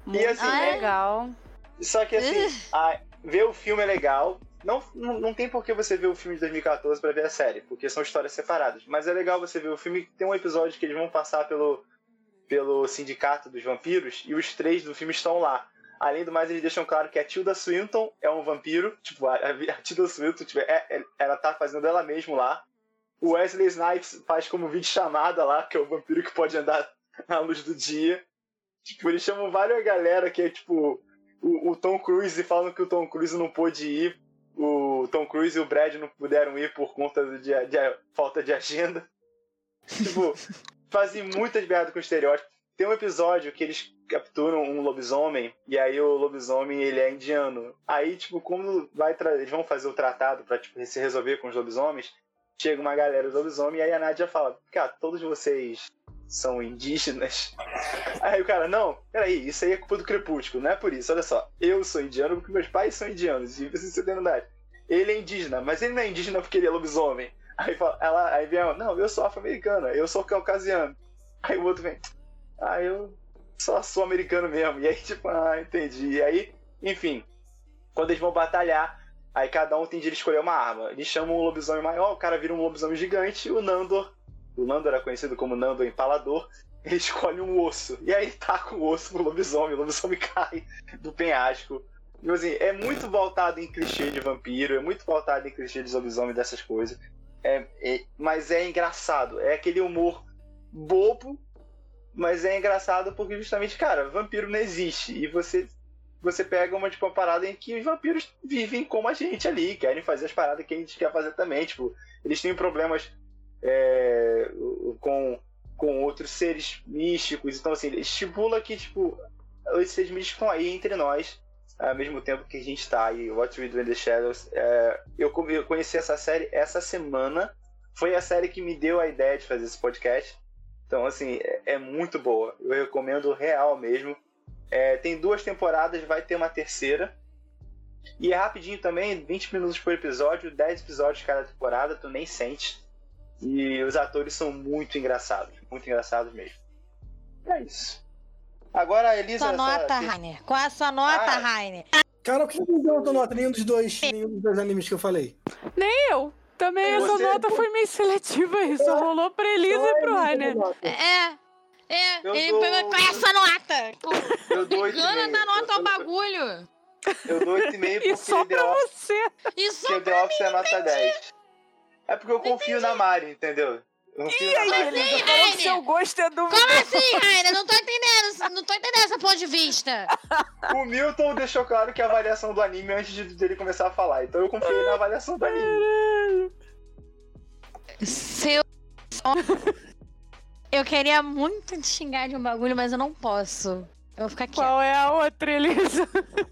E assim, legal. Só que assim, ver o filme é legal. Não tem por que você ver o filme de 2014 pra ver a série, porque são histórias separadas. Mas é legal você ver o filme. Tem um episódio que eles vão passar pelo sindicato dos vampiros e os 3 do filme estão lá. Além do mais, eles deixam claro que a Tilda Swinton é um vampiro. Tipo, a Tilda Swinton, tipo, ela tá fazendo ela mesma lá. O Wesley Snipes faz como videochamada lá, que é o vampiro que pode andar na luz do dia. Tipo, eles chamam várias galera que é tipo o Tom Cruise, falam que o Tom Cruise não pôde ir. O Tom Cruise e o Brad não puderam ir por conta de falta de agenda. Tipo, fazem muitas merdas com estereótipos. Tem um episódio que eles capturam um lobisomem, e aí o lobisomem, ele é indiano. Aí, tipo, como eles vão fazer o tratado pra, tipo, se resolver com os lobisomens, chega uma galera do lobisomem, e aí a Nadia fala, cara, todos vocês são indígenas? Aí o cara, não, peraí, isso aí é culpa do Crepúsculo, não é por isso, olha só, eu sou indiano porque meus pais são indianos, e vocês se verdade. Ele é indígena, mas ele não é indígena porque ele é lobisomem. Aí vem ela, não, eu sou afro-americana, eu sou caucasiano. Aí o outro vem, eu só sou americano mesmo. E aí, tipo, entendi. E aí, enfim, quando eles vão batalhar, aí cada um tem direito de escolher uma arma. Eles chamam um lobisomem maior, o cara vira um lobisomem gigante, e o Nandor era conhecido como Nandor Empalador, ele escolhe um osso. E aí taca o osso no lobisomem, o lobisomem cai do penhasco. E, assim, é muito voltado em clichê de vampiro, é muito voltado em clichê de lobisomem, dessas coisas. Mas é engraçado, é aquele humor bobo, mas é engraçado porque justamente, cara, vampiro não existe. E você pega uma parada em que os vampiros vivem como a gente ali, querem fazer as paradas que a gente quer fazer também. Tipo, eles têm problemas com outros seres místicos. Então, assim, ele estipula que, tipo, os seres místicos estão aí entre nós, ao mesmo tempo que a gente tá aí. What We Do in the Shadows. Eu conheci essa série essa semana. Foi a série que me deu a ideia de fazer esse podcast. Então, assim, é muito boa. Eu recomendo real mesmo. Tem 2 temporadas, vai ter uma terceira. E é rapidinho também, 20 minutos por episódio, 10 episódios cada temporada, tu nem sente. E os atores são muito engraçados mesmo. É isso. Agora a Elisa... Sua nota, Rainer. Qual é a sua nota, Rainer? Cara, o que não deu a nota? Nenhum dos dois animes que eu falei. Nem eu. Também essa nota foi meio seletiva aí. Só rolou pra Elisa e pro Rainer. Ele pegou com essa nota. Eu dou 8,5. Gana da nota ao bagulho. Eu dou 8,5 porque E só pra você. E só porque The Office é nota 10. É porque eu confio na Mari, entendeu? E aí, Elisa, falou que seu gosto é duvidoso. Como assim, Rainer? Não tô entendendo esse ponto de vista. O Milton deixou claro que a avaliação do anime antes dele começar a falar. Então eu confiei na avaliação do anime. Eu queria muito te xingar de um bagulho, mas eu não posso. Eu vou ficar quieta. Qual é a outra, Elisa?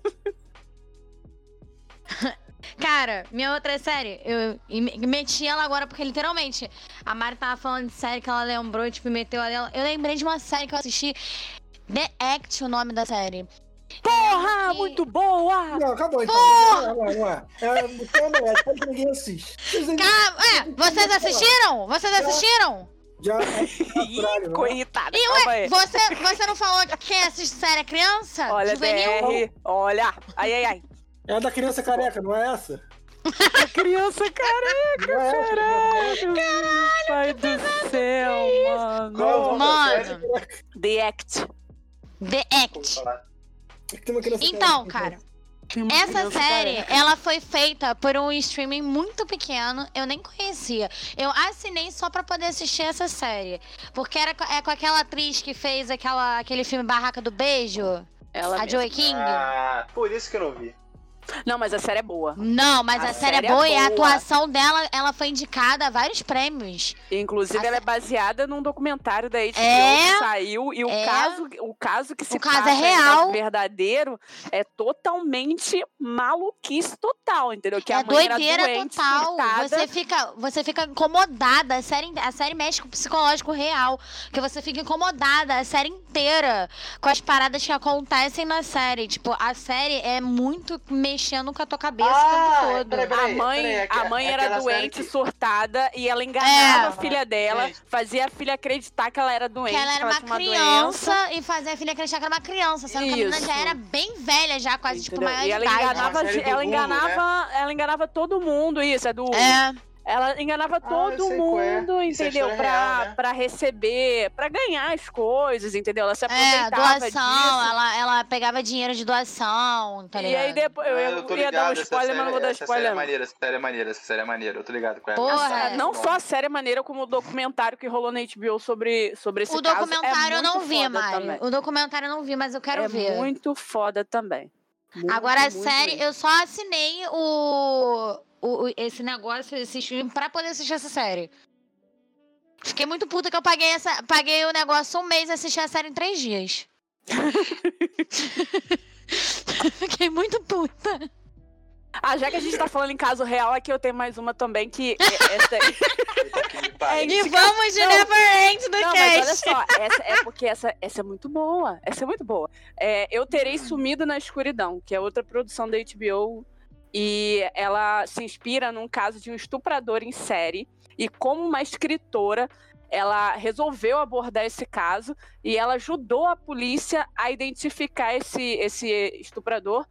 Cara, minha outra série, eu meti ela agora porque literalmente a Mari tava falando de série que ela lembrou e tipo, meteu ela. Eu lembrei de uma série que eu assisti, The Act, o nome da série. Porra, muito boa! Não, acabou então. Não é. É série que ninguém assiste. Vocês assistiram? Vocês assistiram? Já. Coitada, E calma ué, aí. você não falou que quem assiste série é criança? Olha, juvenil? BR, olha. Ai. É a da criança careca, não é essa? A criança careca, Não é essa, caralho. Pai do céu, mano. Mano, The Act. The Act. Tem uma criança Então, careca, cara, essa série, ela foi feita por um streaming muito pequeno, eu nem conhecia. Eu assinei só pra poder assistir essa série. Porque é com aquela atriz que fez aquele filme Barraca do Beijo, Ela a Joey King. Por isso que eu não vi. Não, mas a série é boa. Não, mas a série é boa e a atuação dela, ela foi indicada a vários prêmios. Inclusive, ela é baseada num documentário da HBO que saiu. E o caso que se passa é real. Verdadeiro é totalmente maluquice total, entendeu? Que a mãe doideira era doente, total. surtada. Você fica incomodada. A série mexe com o psicológico real. Porque você fica incomodada a série inteira com as paradas que acontecem na série. Tipo, a série é muito mexendo com a tua cabeça o tempo todo. peraí, A mãe era aquela série doente, que- surtada, e ela enganava É. a filha dela, Gente. fazia a filha acreditar que ela era doente, Que ela era uma tinha criança e fazia a filha acreditar que era uma criança, sendo que a menina Isso. já era bem velha, já quase, tipo, Entendeu? maior E de ela idade. enganava, Uma série do ela Hulu, enganava, ela enganava todo mundo, isso, é do... É. Ela enganava eu todo sei qual é. mundo, Isso é entendeu? história real, né? Pra receber, pra ganhar as coisas, entendeu? Ela se É, aproveitava doação, disso. ela pegava dinheiro de doação, tá E ligado? aí depois, Eu tô ia dar um ligado, spoiler, mas não vou dar essa série spoiler. é não. maneira, essa série é maneira, eu tô ligado com ela. Porra, Não só a série é maneira, como o documentário que rolou na HBO sobre esse O caso. documentário é eu não muito vi, foda Mari. também. O documentário eu não vi, mas eu quero ver. É muito foda também. Muito, Agora, a muito série, mesmo. eu só assinei esse negócio, esse stream, pra poder assistir essa série. Fiquei muito puta que eu paguei o negócio um mês e assisti a série em 3 dias. Fiquei muito puta. Ah, já que a gente tá falando em caso real, aqui eu tenho mais uma também, que essa aí... Puta que me pariu. E vamos de Não. Never End do Não, mas olha cast. só, essa é muito boa. Essa é muito boa. Eu Terei Sumido na Escuridão, que é outra produção da HBO. E ela se inspira num caso de um estuprador em série. E como uma escritora, ela resolveu abordar esse caso. E ela ajudou a polícia a identificar esse estuprador.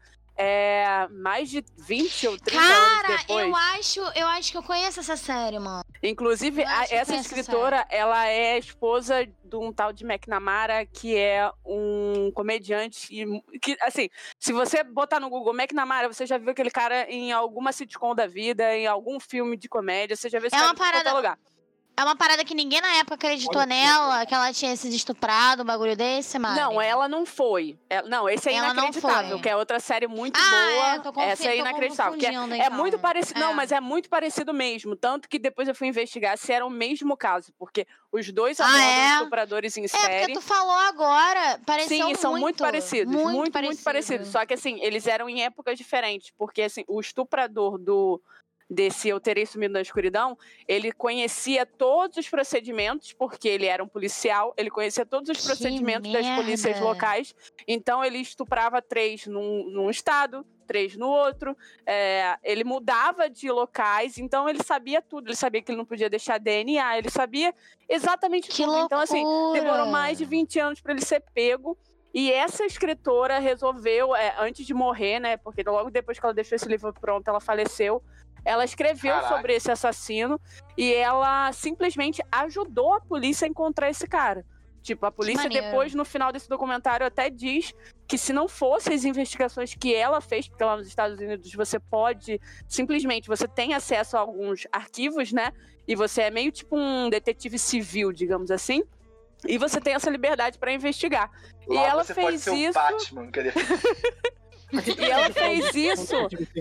Mais de 20 ou 30 anos Cara, depois. eu acho que eu conheço essa série, mano. Inclusive, Eu acho que essa conheço escritora, ela é esposa de um tal de McNamara, que é um comediante que, assim, se você botar no Google McNamara, você já viu aquele cara em alguma sitcom da vida, em algum filme de comédia, você já vê esse cara uma em qualquer parada- lugar. É uma parada que ninguém na época acreditou nela, que ela tinha sido estuprada, um bagulho desse, mano. Não, ela não foi. Não, esse é Ela não inacreditável, foi. que é outra série muito eu tô boa. Essa é inacreditável. Que confundindo, é então. muito parecido. Não, É. mas é muito parecido mesmo. Tanto que depois eu fui investigar se era o mesmo caso, porque os dois Ah, abordam é? estupradores em É, série. porque tu falou agora, pareceu Sim, são muito parecidos. Muito parecidos. Só que, assim, eles eram em épocas diferentes. Porque, assim, o estuprador desse Eu Terei Sumido na Escuridão, ele conhecia todos os procedimentos, porque ele era um policial, ele conhecia todos os Que procedimentos das merda. polícias locais. Então, ele estuprava 3 num estado, 3 no outro. Ele mudava de locais, então ele sabia tudo. Ele sabia que ele não podia deixar DNA, ele sabia exatamente Que tudo. loucura. Então, assim, demorou mais de 20 anos para ele ser pego. E essa escritora resolveu, antes de morrer, né? Porque logo depois que ela deixou esse livro pronto, ela faleceu. Ela escreveu Caraca. sobre esse assassino e ela simplesmente ajudou a polícia a encontrar esse cara. Tipo, a polícia maneiro. depois, no final desse documentário, até diz que se não fossem as investigações que ela fez, porque lá nos Estados Unidos você tem acesso a alguns arquivos, né? E você é meio tipo um detetive civil, digamos assim. E você tem essa liberdade para investigar. Lá e ela você pode fez ser o isso. Batman, cadê? E ela fez isso.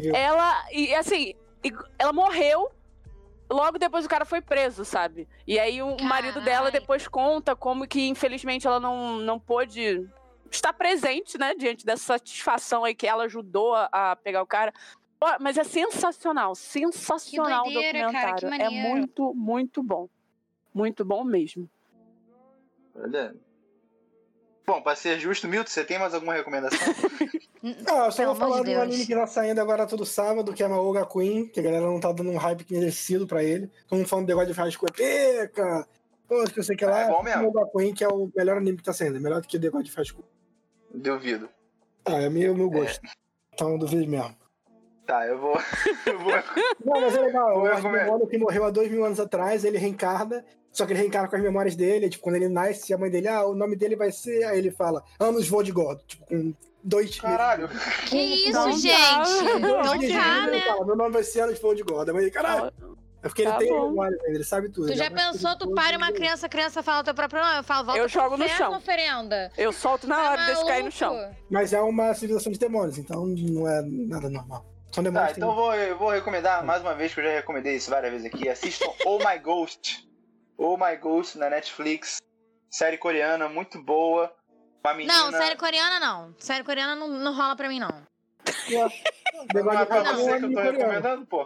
Ela morreu. Logo depois o cara foi preso, sabe? E aí o marido dela Caralho. depois conta como que, infelizmente, ela não pôde estar presente, né? Diante dessa satisfação aí que ela ajudou a pegar o cara. Pô, mas é sensacional. Sensacional o doideira, cara, que documentário. É maneiro. muito, muito bom. Muito bom mesmo. Olha. Bom, pra ser justo, Milton, você tem mais alguma recomendação? Eu só Pelo vou amor falar de de um Deus. anime que tá saindo agora todo sábado, que é Maoga Queen, que a galera não tá dando um hype merecido pra ele. Todo mundo falando de negócio de High School Epica, que eu sei que lá. É bom mesmo. Maoga Queen, que é o melhor anime que tá saindo, é melhor do que o negócio de High School. Duvido. É meu gosto. Então, duvido mesmo. Tá, eu vou. Não, mas é legal. Vou O recomendar. Arthur que morreu há 2000 anos atrás, ele reencarna, só que ele reencarna com as memórias dele. Tipo, quando ele nasce, a mãe dele, o nome dele vai ser. Aí ele fala, Anos Voldgod. Tipo, com 2 Caralho. Que isso, Não gente? dá. Não meses. tá, Ele né? fala, meu nome vai ser Anos Voldgod. A mãe dele, caralho. É porque ele Tá tem bom. memória, ele sabe tudo. Tu Ele já vai pensou, tu para uma criança, a criança fala o teu próprio nome, eu falo, volta Eu jogo pro no inferno, chão. oferenda. Eu solto na hora e deixo cair no chão. Maluco. Mas é uma civilização de demônios, então não é nada normal. São demônios. Tá, então eu vou recomendar mais uma vez, que eu já recomendei isso várias vezes aqui. Assistam Oh My Ghost. Oh My Ghost na Netflix. Série coreana, muito boa. Uma menina. Não, série coreana não. Série coreana não rola pra mim, não. Não é pra Não. você que eu tô recomendando, pô.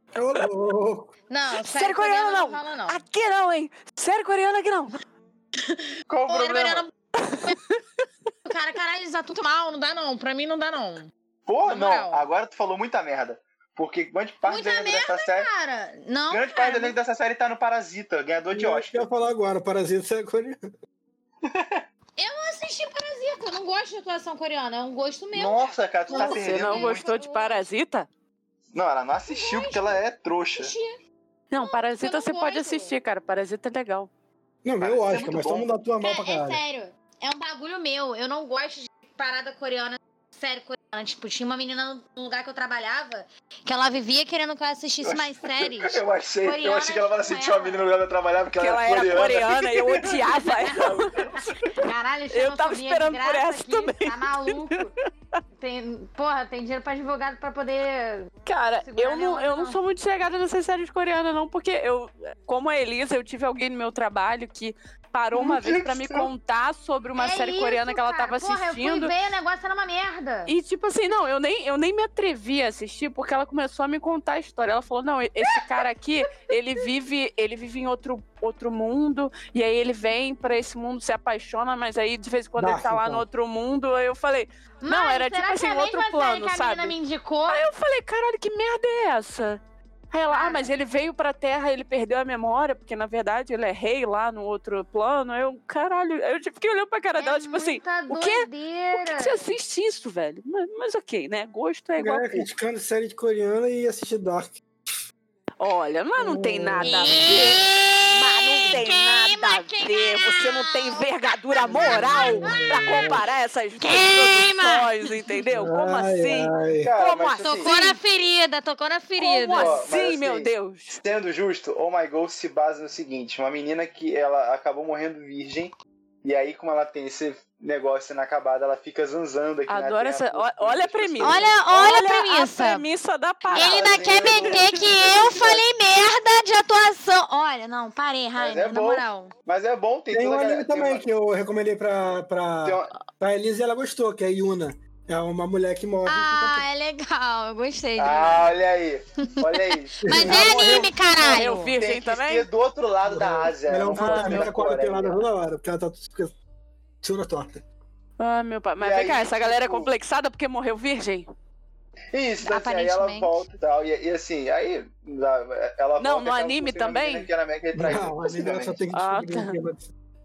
Não, Série coreana não. rola, não. Aqui não, hein? Série coreana aqui não. Qual o Série problema? coreana... Caralho, eles atuam mal, não dá não. Pra mim não dá não. Pô, Na não, moral. agora tu falou muita merda. Porque grande parte do Muita elenco dessa série. Cara, não. Grande cara, parte do elenco dessa série tá no Parasita, ganhador de Eu acho que eu Oscar. ia falar agora, Parasita é coreano. Eu não assisti Parasita, eu não gosto de atuação coreana, é um gosto meu. Nossa, cara, tu tá Você perdendo. não gostou de Parasita? Não, ela não assistiu porque ela é trouxa. Não, Parasita eu não você pode gosto. assistir, cara. Parasita é legal. Não, Parasita meu é Oscar, muito mas bom. todo mundo atua mal pra É caralho. sério, é um bagulho meu. Eu não gosto de parada coreana, série coreana. Tipo, tinha uma menina no lugar que eu trabalhava que ela vivia querendo que eu assistisse mais séries. Eu achei que ela falou assim, com tinha uma ela. menina no lugar de eu trabalhava porque Porque ela ela era era coreana e eu odiava ela. Caralho, Eu tava xenofobia esperando de por graça essa aqui, também. Tá maluco? Tem dinheiro pra advogado pra poder... Cara, Segurar eu minha não, onda, eu não não. sou muito chegada nessas séries coreanas, não, porque eu, como a Elisa, eu tive alguém no meu trabalho que parou uma Meu vez Deus pra do me céu. contar sobre uma série isso, coreana que ela cara. tava Porra, assistindo. eu fui ver, o negócio era uma merda. E tipo assim, não, eu nem me atrevi a assistir porque ela começou a me contar a história. Ela falou: "Não, esse cara aqui, ele vive em outro mundo e aí ele vem pra esse mundo, se apaixona, mas aí de vez em quando ele tá lá Dark, no outro mundo". Aí eu falei: "Não, era será tipo que assim, é a outro mesma plano, série que a sabe?" menina me indicou? Aí eu falei: "Caralho, que merda é essa?" Aí ela: Cara. "Ah, mas ele veio pra Terra, ele perdeu a memória, porque na verdade ele é rei lá no outro plano". Aí eu, caralho, aí eu fiquei olhando pra cara dela, tipo assim, muita o quê? doideira. Por que você assiste isso, velho? Mas ok, né? Gosto é A igual galera cu. criticando série de coreana e assistir Dark. Olha, mas não tem nada a ver. Mas não tem nada a ver. Você não tem envergadura moral pra comparar essas duas produções, entendeu? Como Ai, assim? ai. Cara, Como mas, assim? Tocou na ferida, tocou na ferida. Como Ó, mas assim, assim, meu Deus? Sendo justo, Oh My Ghost se basa no seguinte: uma menina que ela acabou morrendo virgem, e aí, como ela tem esse negócio inacabado, ela fica zanzando aqui na Adoro Terra essa. por Olha a as pessoas. premissa. Olha a premissa. A premissa da parada. Ele ainda quer meter que eu falei merda de atuação. Olha, não, parei, Rainer, na bom. moral. Mas é bom, tem Tem um toda a anime galera. tem também uma- que eu recomendei tem uma- pra Elisa e ela gostou, que é Yuna. É uma mulher que morre. Ah, é legal, eu gostei. Ah, olha aí. Olha aí. Mas Ela é morreu- anime, caralho. morreu virgem Tem que também? ser do outro lado da Ásia. Ela é um não fantasma da que acorda Coreia. pelada toda hora, porque ela tá toda torta. Ah, meu pai. Mas E vem cá, aí, essa galera é tipo- complexada porque morreu virgem? Isso, então, assim, aí ela Aparentemente. volta e tal. E assim, aí ela Não, volta no e acaba anime por ser uma também? menina que era meio que traída, Não, a menina só tem que Ah, descobrir tá. um tema.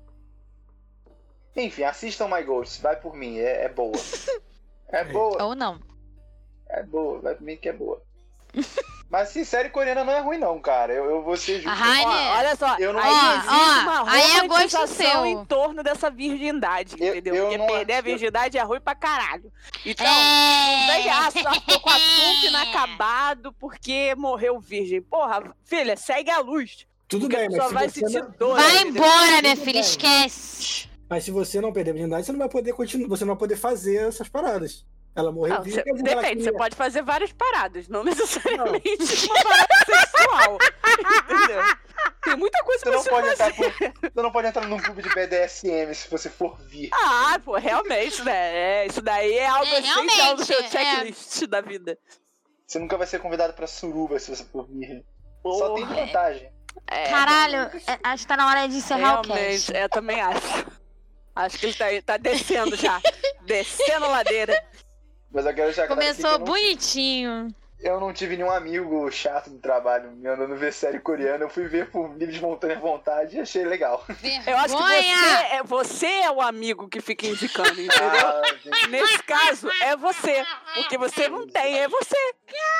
Enfim, assistam My Ghost, vai por mim, é boa. É boa, Ou não. vai por mim que é boa. Mas assim, série coreana não é ruim não, cara. Eu vou ser justo. A Rainer- Ó, olha só, Eu não- aí Ó, existe ó, uma aí é gosto romantização seu. em torno dessa virgindade, Eu- entendeu? eu Porque não perder a acho- virgindade é ruim pra caralho. Então, daí ficou com assunto inacabado porque morreu virgem. Porra, filha, segue a luz. Tudo Porque bem, a mas pessoa se vai você sentir não... dor. Vai entendeu? embora, minha Tudo filha, bem. esquece. Mas se você não perder a virgindade, você não vai poder continuar, você não vai poder fazer essas paradas. Ela morreu Não, virgem, quer dizer que ela depende, você queria- pode fazer várias paradas, não necessariamente uma parada sexual. Entendeu? Tem muita coisa Você pra não, você pode fazer. você não pode entrar num clube de BDSM se você for vir. Ah, pô, realmente, né? Isso daí é algo É, essencial do seu realmente, checklist da vida. Você nunca vai ser convidado pra suruba se você for vir. Só tem Porra, vantagem. Caralho, acho que tá na hora de encerrar o cast. realmente, eu também acho. Acho que ele tá descendo já. Descendo a ladeira. Mas eu quero deixar claro aqui Começou que bonitinho. eu não tive nenhum amigo chato do trabalho me andando ver série coreana. Eu fui ver por livre de espontânea vontade e achei legal. Eu acho que Vergonha! você é o amigo que fica indicando, entendeu? Ah, gente. Nesse caso, é você. Porque você não tem, é você.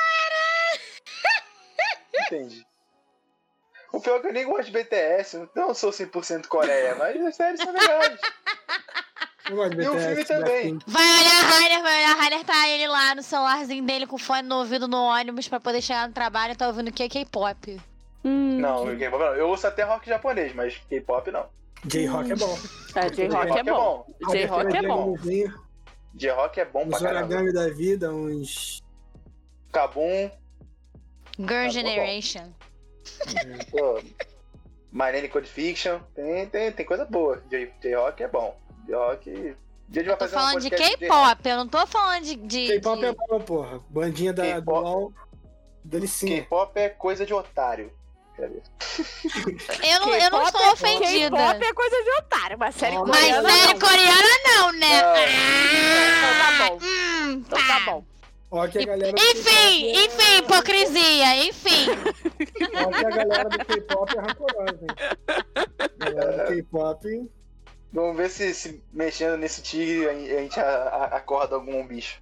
Entendi. O pior é que eu nem gosto de BTS, eu não sou 100% Coreia, mas as séries são legais. Eu gosto de E o BTS, filme também. Blackpink. Vai olhar a Rainer, tá ele lá no celularzinho dele com fone no ouvido no ônibus pra poder chegar no trabalho e tá ouvindo o que? K-pop. Não, K-pop não. Eu ouço até rock japonês, mas K-pop não. J-Rock é bom. J-Rock é bom. J-Rock é bom. J-rock é bom pra Uns caramba. origami da vida, uns... Kabum, Girl bom. Generation. pô, My Name Code Fiction, tem coisa boa. J-rock é bom. J-rock... A gente vai Eu tô fazer um falando de podcast K-pop, eu não tô falando de... K-pop é bom, porra. Bandinha do K-pop. LOL. Delicinha. K-pop é coisa de otário. Eu não K-pop estou é- ofendida. K-pop é coisa de otário, mas série Mas Mas coreana série não. coreana não, né? Não. Então tá bom. Então tá bom. Ó que a galera do Enfim, K-pop hipocrisia, enfim. Ó que a galera do K-pop é rancorosa, hein? A galera do K-pop... Vamos ver se mexendo nesse tigre a gente acorda algum bicho.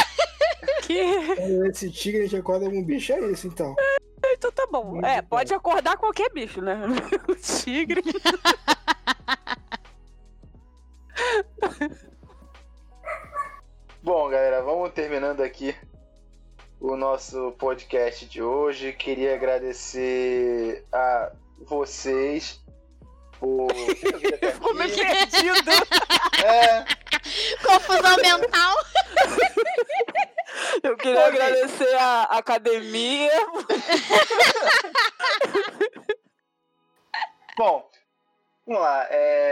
Esse tigre, a gente acorda algum bicho, é isso, então. Então tá bom. Pode acordar qualquer bicho, né? O tigre. Bom, galera, vamos terminando aqui o nosso podcast de hoje. Queria agradecer a vocês por ter vindo até aqui. Como é perdido. Confusão mental. Eu queria agradecer a academia. Bom, vamos lá.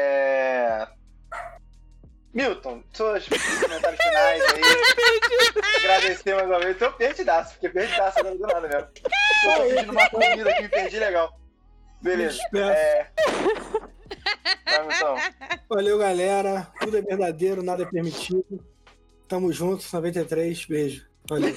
Milton, seus comentários finais aí. Agradecer mais uma vez. Tô perdidaço, porque perdidaço agora do nada mesmo. Eu tô pedindo uma comida aqui, me perdi legal. Beleza. Vai, Milton. Valeu, galera. Tudo é verdadeiro, nada é permitido. Tamo juntos, 93. Beijo. Valeu.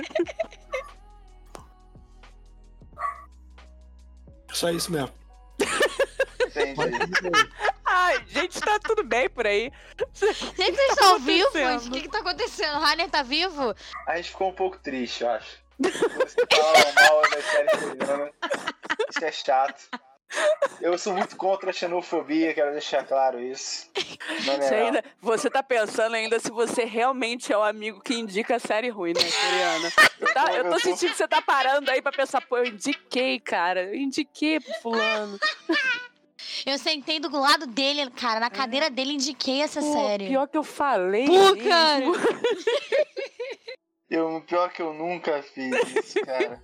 Só isso mesmo. Entendi. Ai, gente, tá tudo bem por aí. Gente, vocês estão vivos? O que tá acontecendo? O Rainer tá vivo? A gente ficou um pouco triste, eu acho. Você fala mal das séries coreanas. Isso é chato. Eu sou muito contra a xenofobia, quero deixar claro isso. Não é legal. Você tá pensando ainda se você realmente é o amigo que indica a série ruim, né, coreana? Eu tô sentindo que você tá parando aí pra pensar, pô, eu indiquei, cara. Eu indiquei pro fulano. Eu sentei do lado dele, cara, na cadeira dele, indiquei essa série. Pior que eu falei. Pô, cara! Pior que eu nunca fiz isso, cara.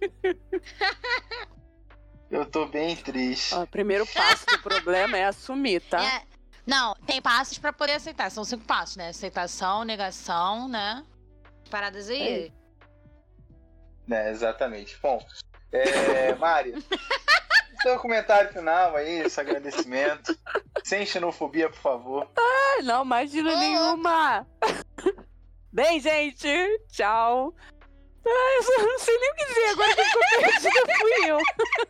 Eu tô bem triste. O primeiro passo do problema é assumir, tá? Não, tem passos pra poder aceitar. São 5 passos, né? Aceitação, negação, né? Paradas aí. Exatamente. Bom, Mari, seu comentário final aí, seu agradecimento. Sem xenofobia, por favor. Ai, não, imagina nenhuma. Bem, gente, tchau. Ai, eu não sei nem o que dizer, agora que ficou perdida fui eu.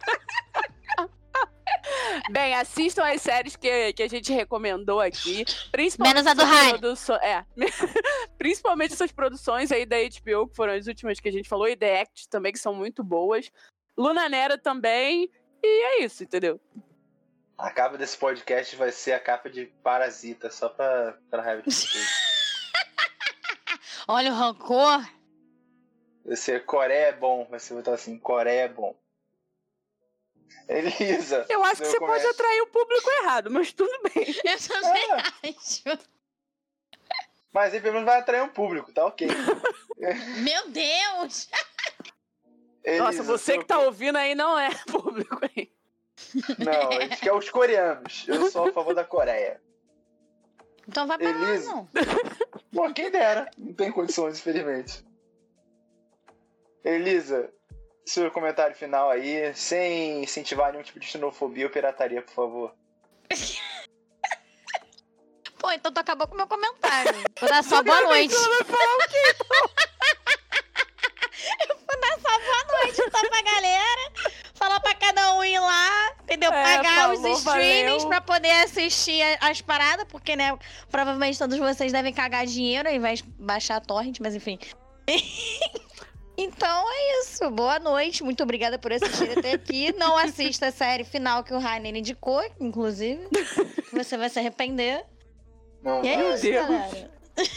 Bem, assistam as séries que a gente recomendou aqui. Principalmente menos a do Rainer. Principalmente essas produções aí da HBO, que foram as últimas que a gente falou, e The Act também, que são muito boas. Lunanera também. E é isso, entendeu? A capa desse podcast vai ser a capa de Parasita, só pra raiva de vocês. Olha o rancor. Vai ser Coreia é bom, vai ser botar assim, Coreia é bom. Elisa. Eu acho que você pode atrair o público errado, mas tudo bem. Eu também acho. Mas aí pelo menos vai atrair um público, tá ok. Meu Deus! Elisa, nossa, você que tá ouvindo aí não é público aí. Não, a gente quer os coreanos. Eu sou a favor da Coreia. Então vai pra Elisa. lá, não. Bom, quem dera. Não tem condições, infelizmente. Elisa, seu comentário final aí, sem incentivar nenhum tipo de xenofobia ou pirataria, por favor. Pô, então tu acabou com o meu comentário. Vou dar só boa noite. Eu vou dar só boa noite só pra galera. Falar pra cada um ir lá, entendeu? Pagar os streamings valeu. Pra poder assistir as paradas, porque, né, provavelmente todos vocês devem cagar dinheiro e vai baixar a torrent, mas enfim. Então é isso. Boa noite. Muito obrigada por assistir até aqui. Não assista a série final que o Rainer indicou, inclusive. Você vai se arrepender. Não, e é isso, galera.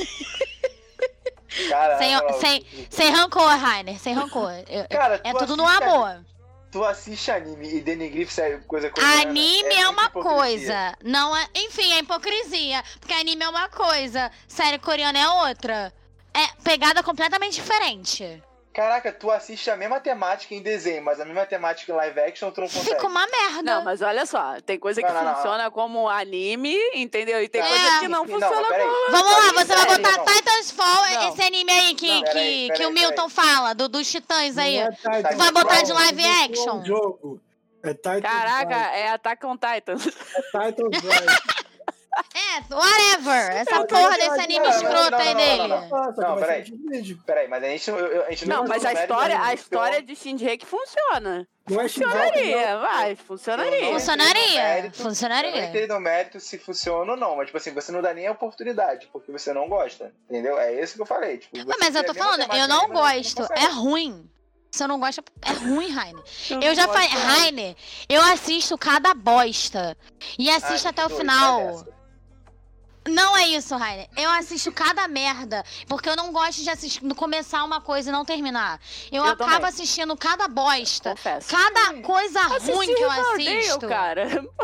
Sem rancor, Rainer. Sem rancor. Cara, é tudo no amor. Tu assiste anime e denigrir coisa coreana. Anime é uma coisa. Não é, enfim, é hipocrisia. Porque anime é uma coisa, série coreana é outra. É pegada completamente diferente. Caraca, tu assiste a mesma temática em desenho, mas a mesma temática em live action tu não consegue. Fica uma merda. Não, mas olha só, tem coisa que funciona como anime, entendeu? E tem coisa que não funciona como... Vamos lá, você vai botar Titans Fall, esse anime aí que o Milton fala, dos titãs aí. Tu vai botar de live action? É Titans. Caraca, é Attack on Titan. É Titans. Whatever. Essa porra desse anime escroto aí dele. Não, peraí, mas a gente Não, mas a história de Shinji que funciona. Funcionaria. Funcionaria. Eu não entendo o mérito se funciona ou não, mas tipo assim, você não dá nem a oportunidade, porque você não gosta, entendeu? É isso que eu falei. Tipo, Mas eu tô falando, eu não gosto, é ruim. Se eu não gosto, é ruim, Rainer. Eu já falei, Rainer, eu assisto cada bosta. E assisto até o final. Não é isso, Rainer. Eu assisto cada merda. Porque eu não gosto de assistir, começar uma coisa e não terminar. Eu acabo também assistindo cada bosta. Confesso. Cada coisa ruim que eu assisto. Cara,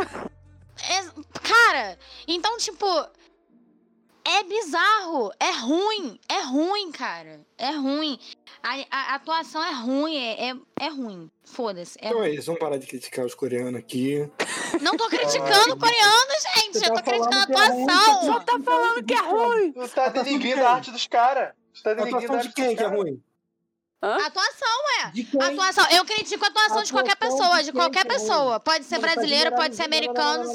então, tipo, é bizarro. É ruim, cara. É ruim. A atuação é ruim, é ruim. Foda-se. Então é isso, vamos parar de criticar os coreanos aqui. Não tô criticando o coreano, gente. Eu tô criticando a atuação. Só tá falando que é ruim. Tu tá denigrindo a arte dos caras. A atuação de quem que é ruim? Atuação, Atuação. Eu critico a atuação de qualquer pessoa, de qualquer pessoa. Pode ser brasileiro, pode ser americano.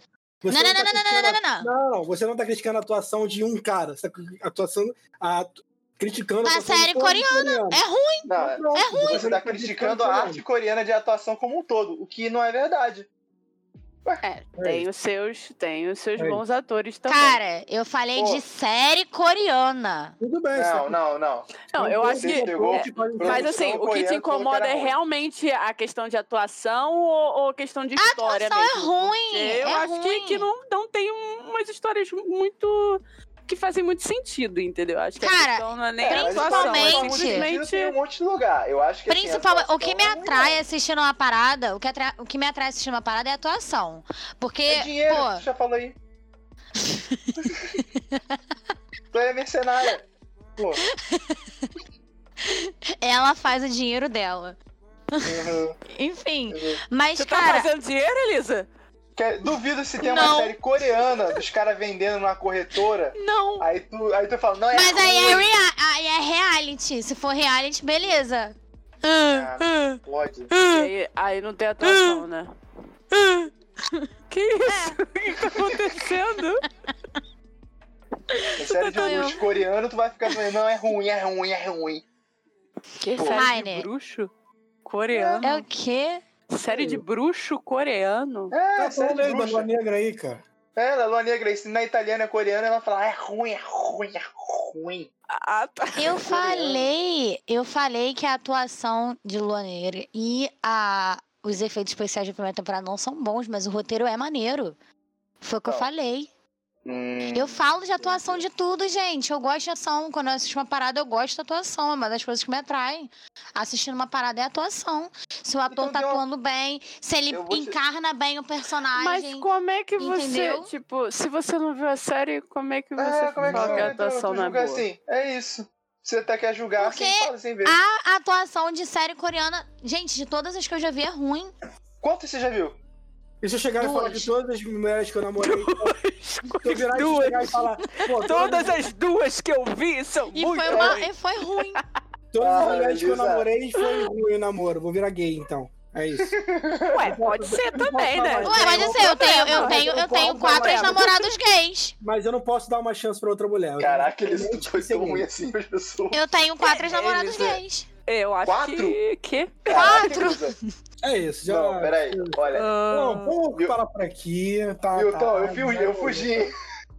Não, você não tá criticando a atuação de um cara. Você tá criticando a série coreana. É ruim. Não, é ruim. Você tá criticando a arte coreana de atuação como um todo, o que não é verdade. Tem os seus bons atores também. Cara, eu falei de série coreana. Tudo bem. Não, eu acho que... Mas assim, o que te incomoda é realmente a questão de atuação ou questão de história mesmo? A atuação é ruim. Eu acho que não tem umas histórias muito... que fazem muito sentido, entendeu? Acho que cara, a questão não é nem principalmente... Simplesmente tem um monte de lugar. Eu acho que principalmente, o que me atrai assistindo uma parada, o que me atrai assistindo uma parada é a atuação. Porque, é dinheiro, você já falou aí. Tu é mercenária. Pô. Ela faz o dinheiro dela. Enfim, mas, você cara... tá fazendo dinheiro, Elisa? Duvido se tem uma série coreana dos caras vendendo numa corretora. Não. Aí tu fala, não é. Mas aí é reality. Se for reality, beleza. Pode. Aí não tem atuação, né? Que isso? O que tá acontecendo? Série de bruxo coreano, tu vai ficar doendo. Não, é ruim. Que série de bruxo coreano? É o quê? Série de bruxo coreano? Tá falando aí da Lua Negra aí, cara. Da Lua Negra aí. Se na italiana é coreana, ela fala, é ruim. Tá. Eu falei que a atuação de Lua Negra e os efeitos especiais da primeira temporada não são bons, mas o roteiro é maneiro. Foi o que eu falei. Eu falo de atuação de tudo, gente. Eu gosto de ação. Quando eu assisto uma parada, eu gosto de atuação. É uma das coisas que me atraem. Assistindo uma parada é atuação. Se o ator tá atuando bem, se ele encarna bem o personagem. Mas como é que você, entendeu? Tipo, se você não viu a série, como é que você fala que a atuação não é boa? Assim, é isso. Você até quer julgar porque assim, fala sem ver. A atuação de série coreana, gente, de todas as que eu já vi, é ruim. Quantas você já viu? E se eu chegar e falar de todas as mulheres que eu namorei? Todas as duas que eu vi são muito ruins. E foi ruim. Todas as mulheres que eu namorei foi ruim o namoro. Vou virar gay, então. É isso. Ué, pode ser também, né? Pode ser, eu tenho 4 ex-namorados gays. Mas eu não posso dar uma chance pra outra mulher. Caraca, eles foi tão ruim assim as pessoas. Eu tenho 4 ex-namorados gays. Eu acho 4? que... 4? É isso, já... Não, peraí, olha... Não, vamos parar por aqui, tá... Eu fugi.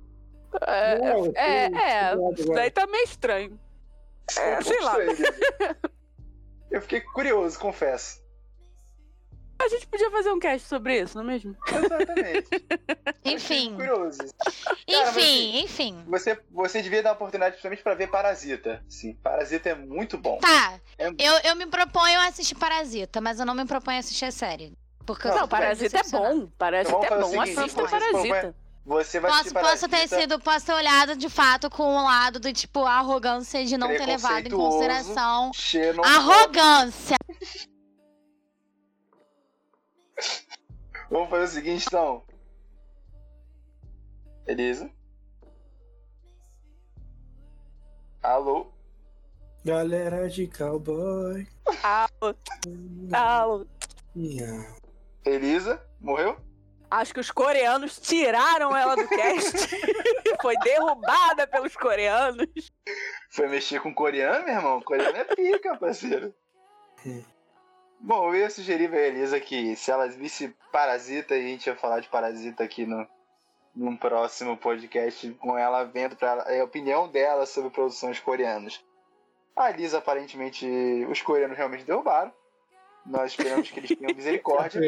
Isso daí tá meio estranho. Sei lá. Eu fiquei curioso, confesso. A gente podia fazer um cast sobre isso, não é mesmo? Exatamente. Enfim. Curioso. Enfim. Você devia dar uma oportunidade principalmente pra ver Parasita. Sim, Parasita é muito bom. Tá. Eu me proponho a assistir Parasita, mas eu não me proponho a assistir a série. Porque não, Parasita é bom. Parasita é bom. Assista Parasita. Você vai assistir Parasita. Posso ter olhado de fato com o lado do tipo a arrogância de não ter levado em consideração. Arrogância! Vamos fazer o seguinte, então. Elisa? Alô? Galera de cowboy. Alô? Yeah. Elisa? Morreu? Acho que os coreanos tiraram ela do cast. Foi derrubada pelos coreanos. Foi mexer com coreano, meu irmão? Coreano é pica, parceiro. Bom, eu ia sugerir pra Elisa que se ela visse Parasita, a gente ia falar de Parasita aqui num próximo podcast, com ela vendo a opinião dela sobre produções coreanas. A Elisa, aparentemente, os coreanos realmente derrubaram. Nós esperamos que eles tenham misericórdia.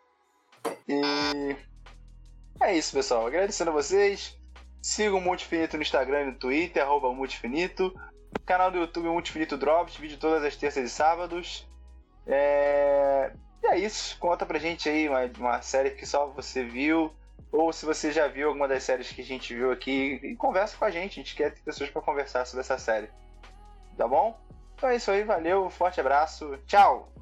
E é isso, pessoal. Agradecendo a vocês. Sigam o Multifinito no Instagram e no Twitter, @Multifinito. Canal do YouTube Multifinito Drops, vídeo todas as terças e sábados. E é isso. Conta pra gente aí uma série que só você viu, ou se você já viu alguma das séries que a gente viu aqui, e conversa com a gente. A gente quer ter pessoas pra conversar sobre essa série. Tá bom? Então é isso aí. Valeu. Forte abraço. Tchau!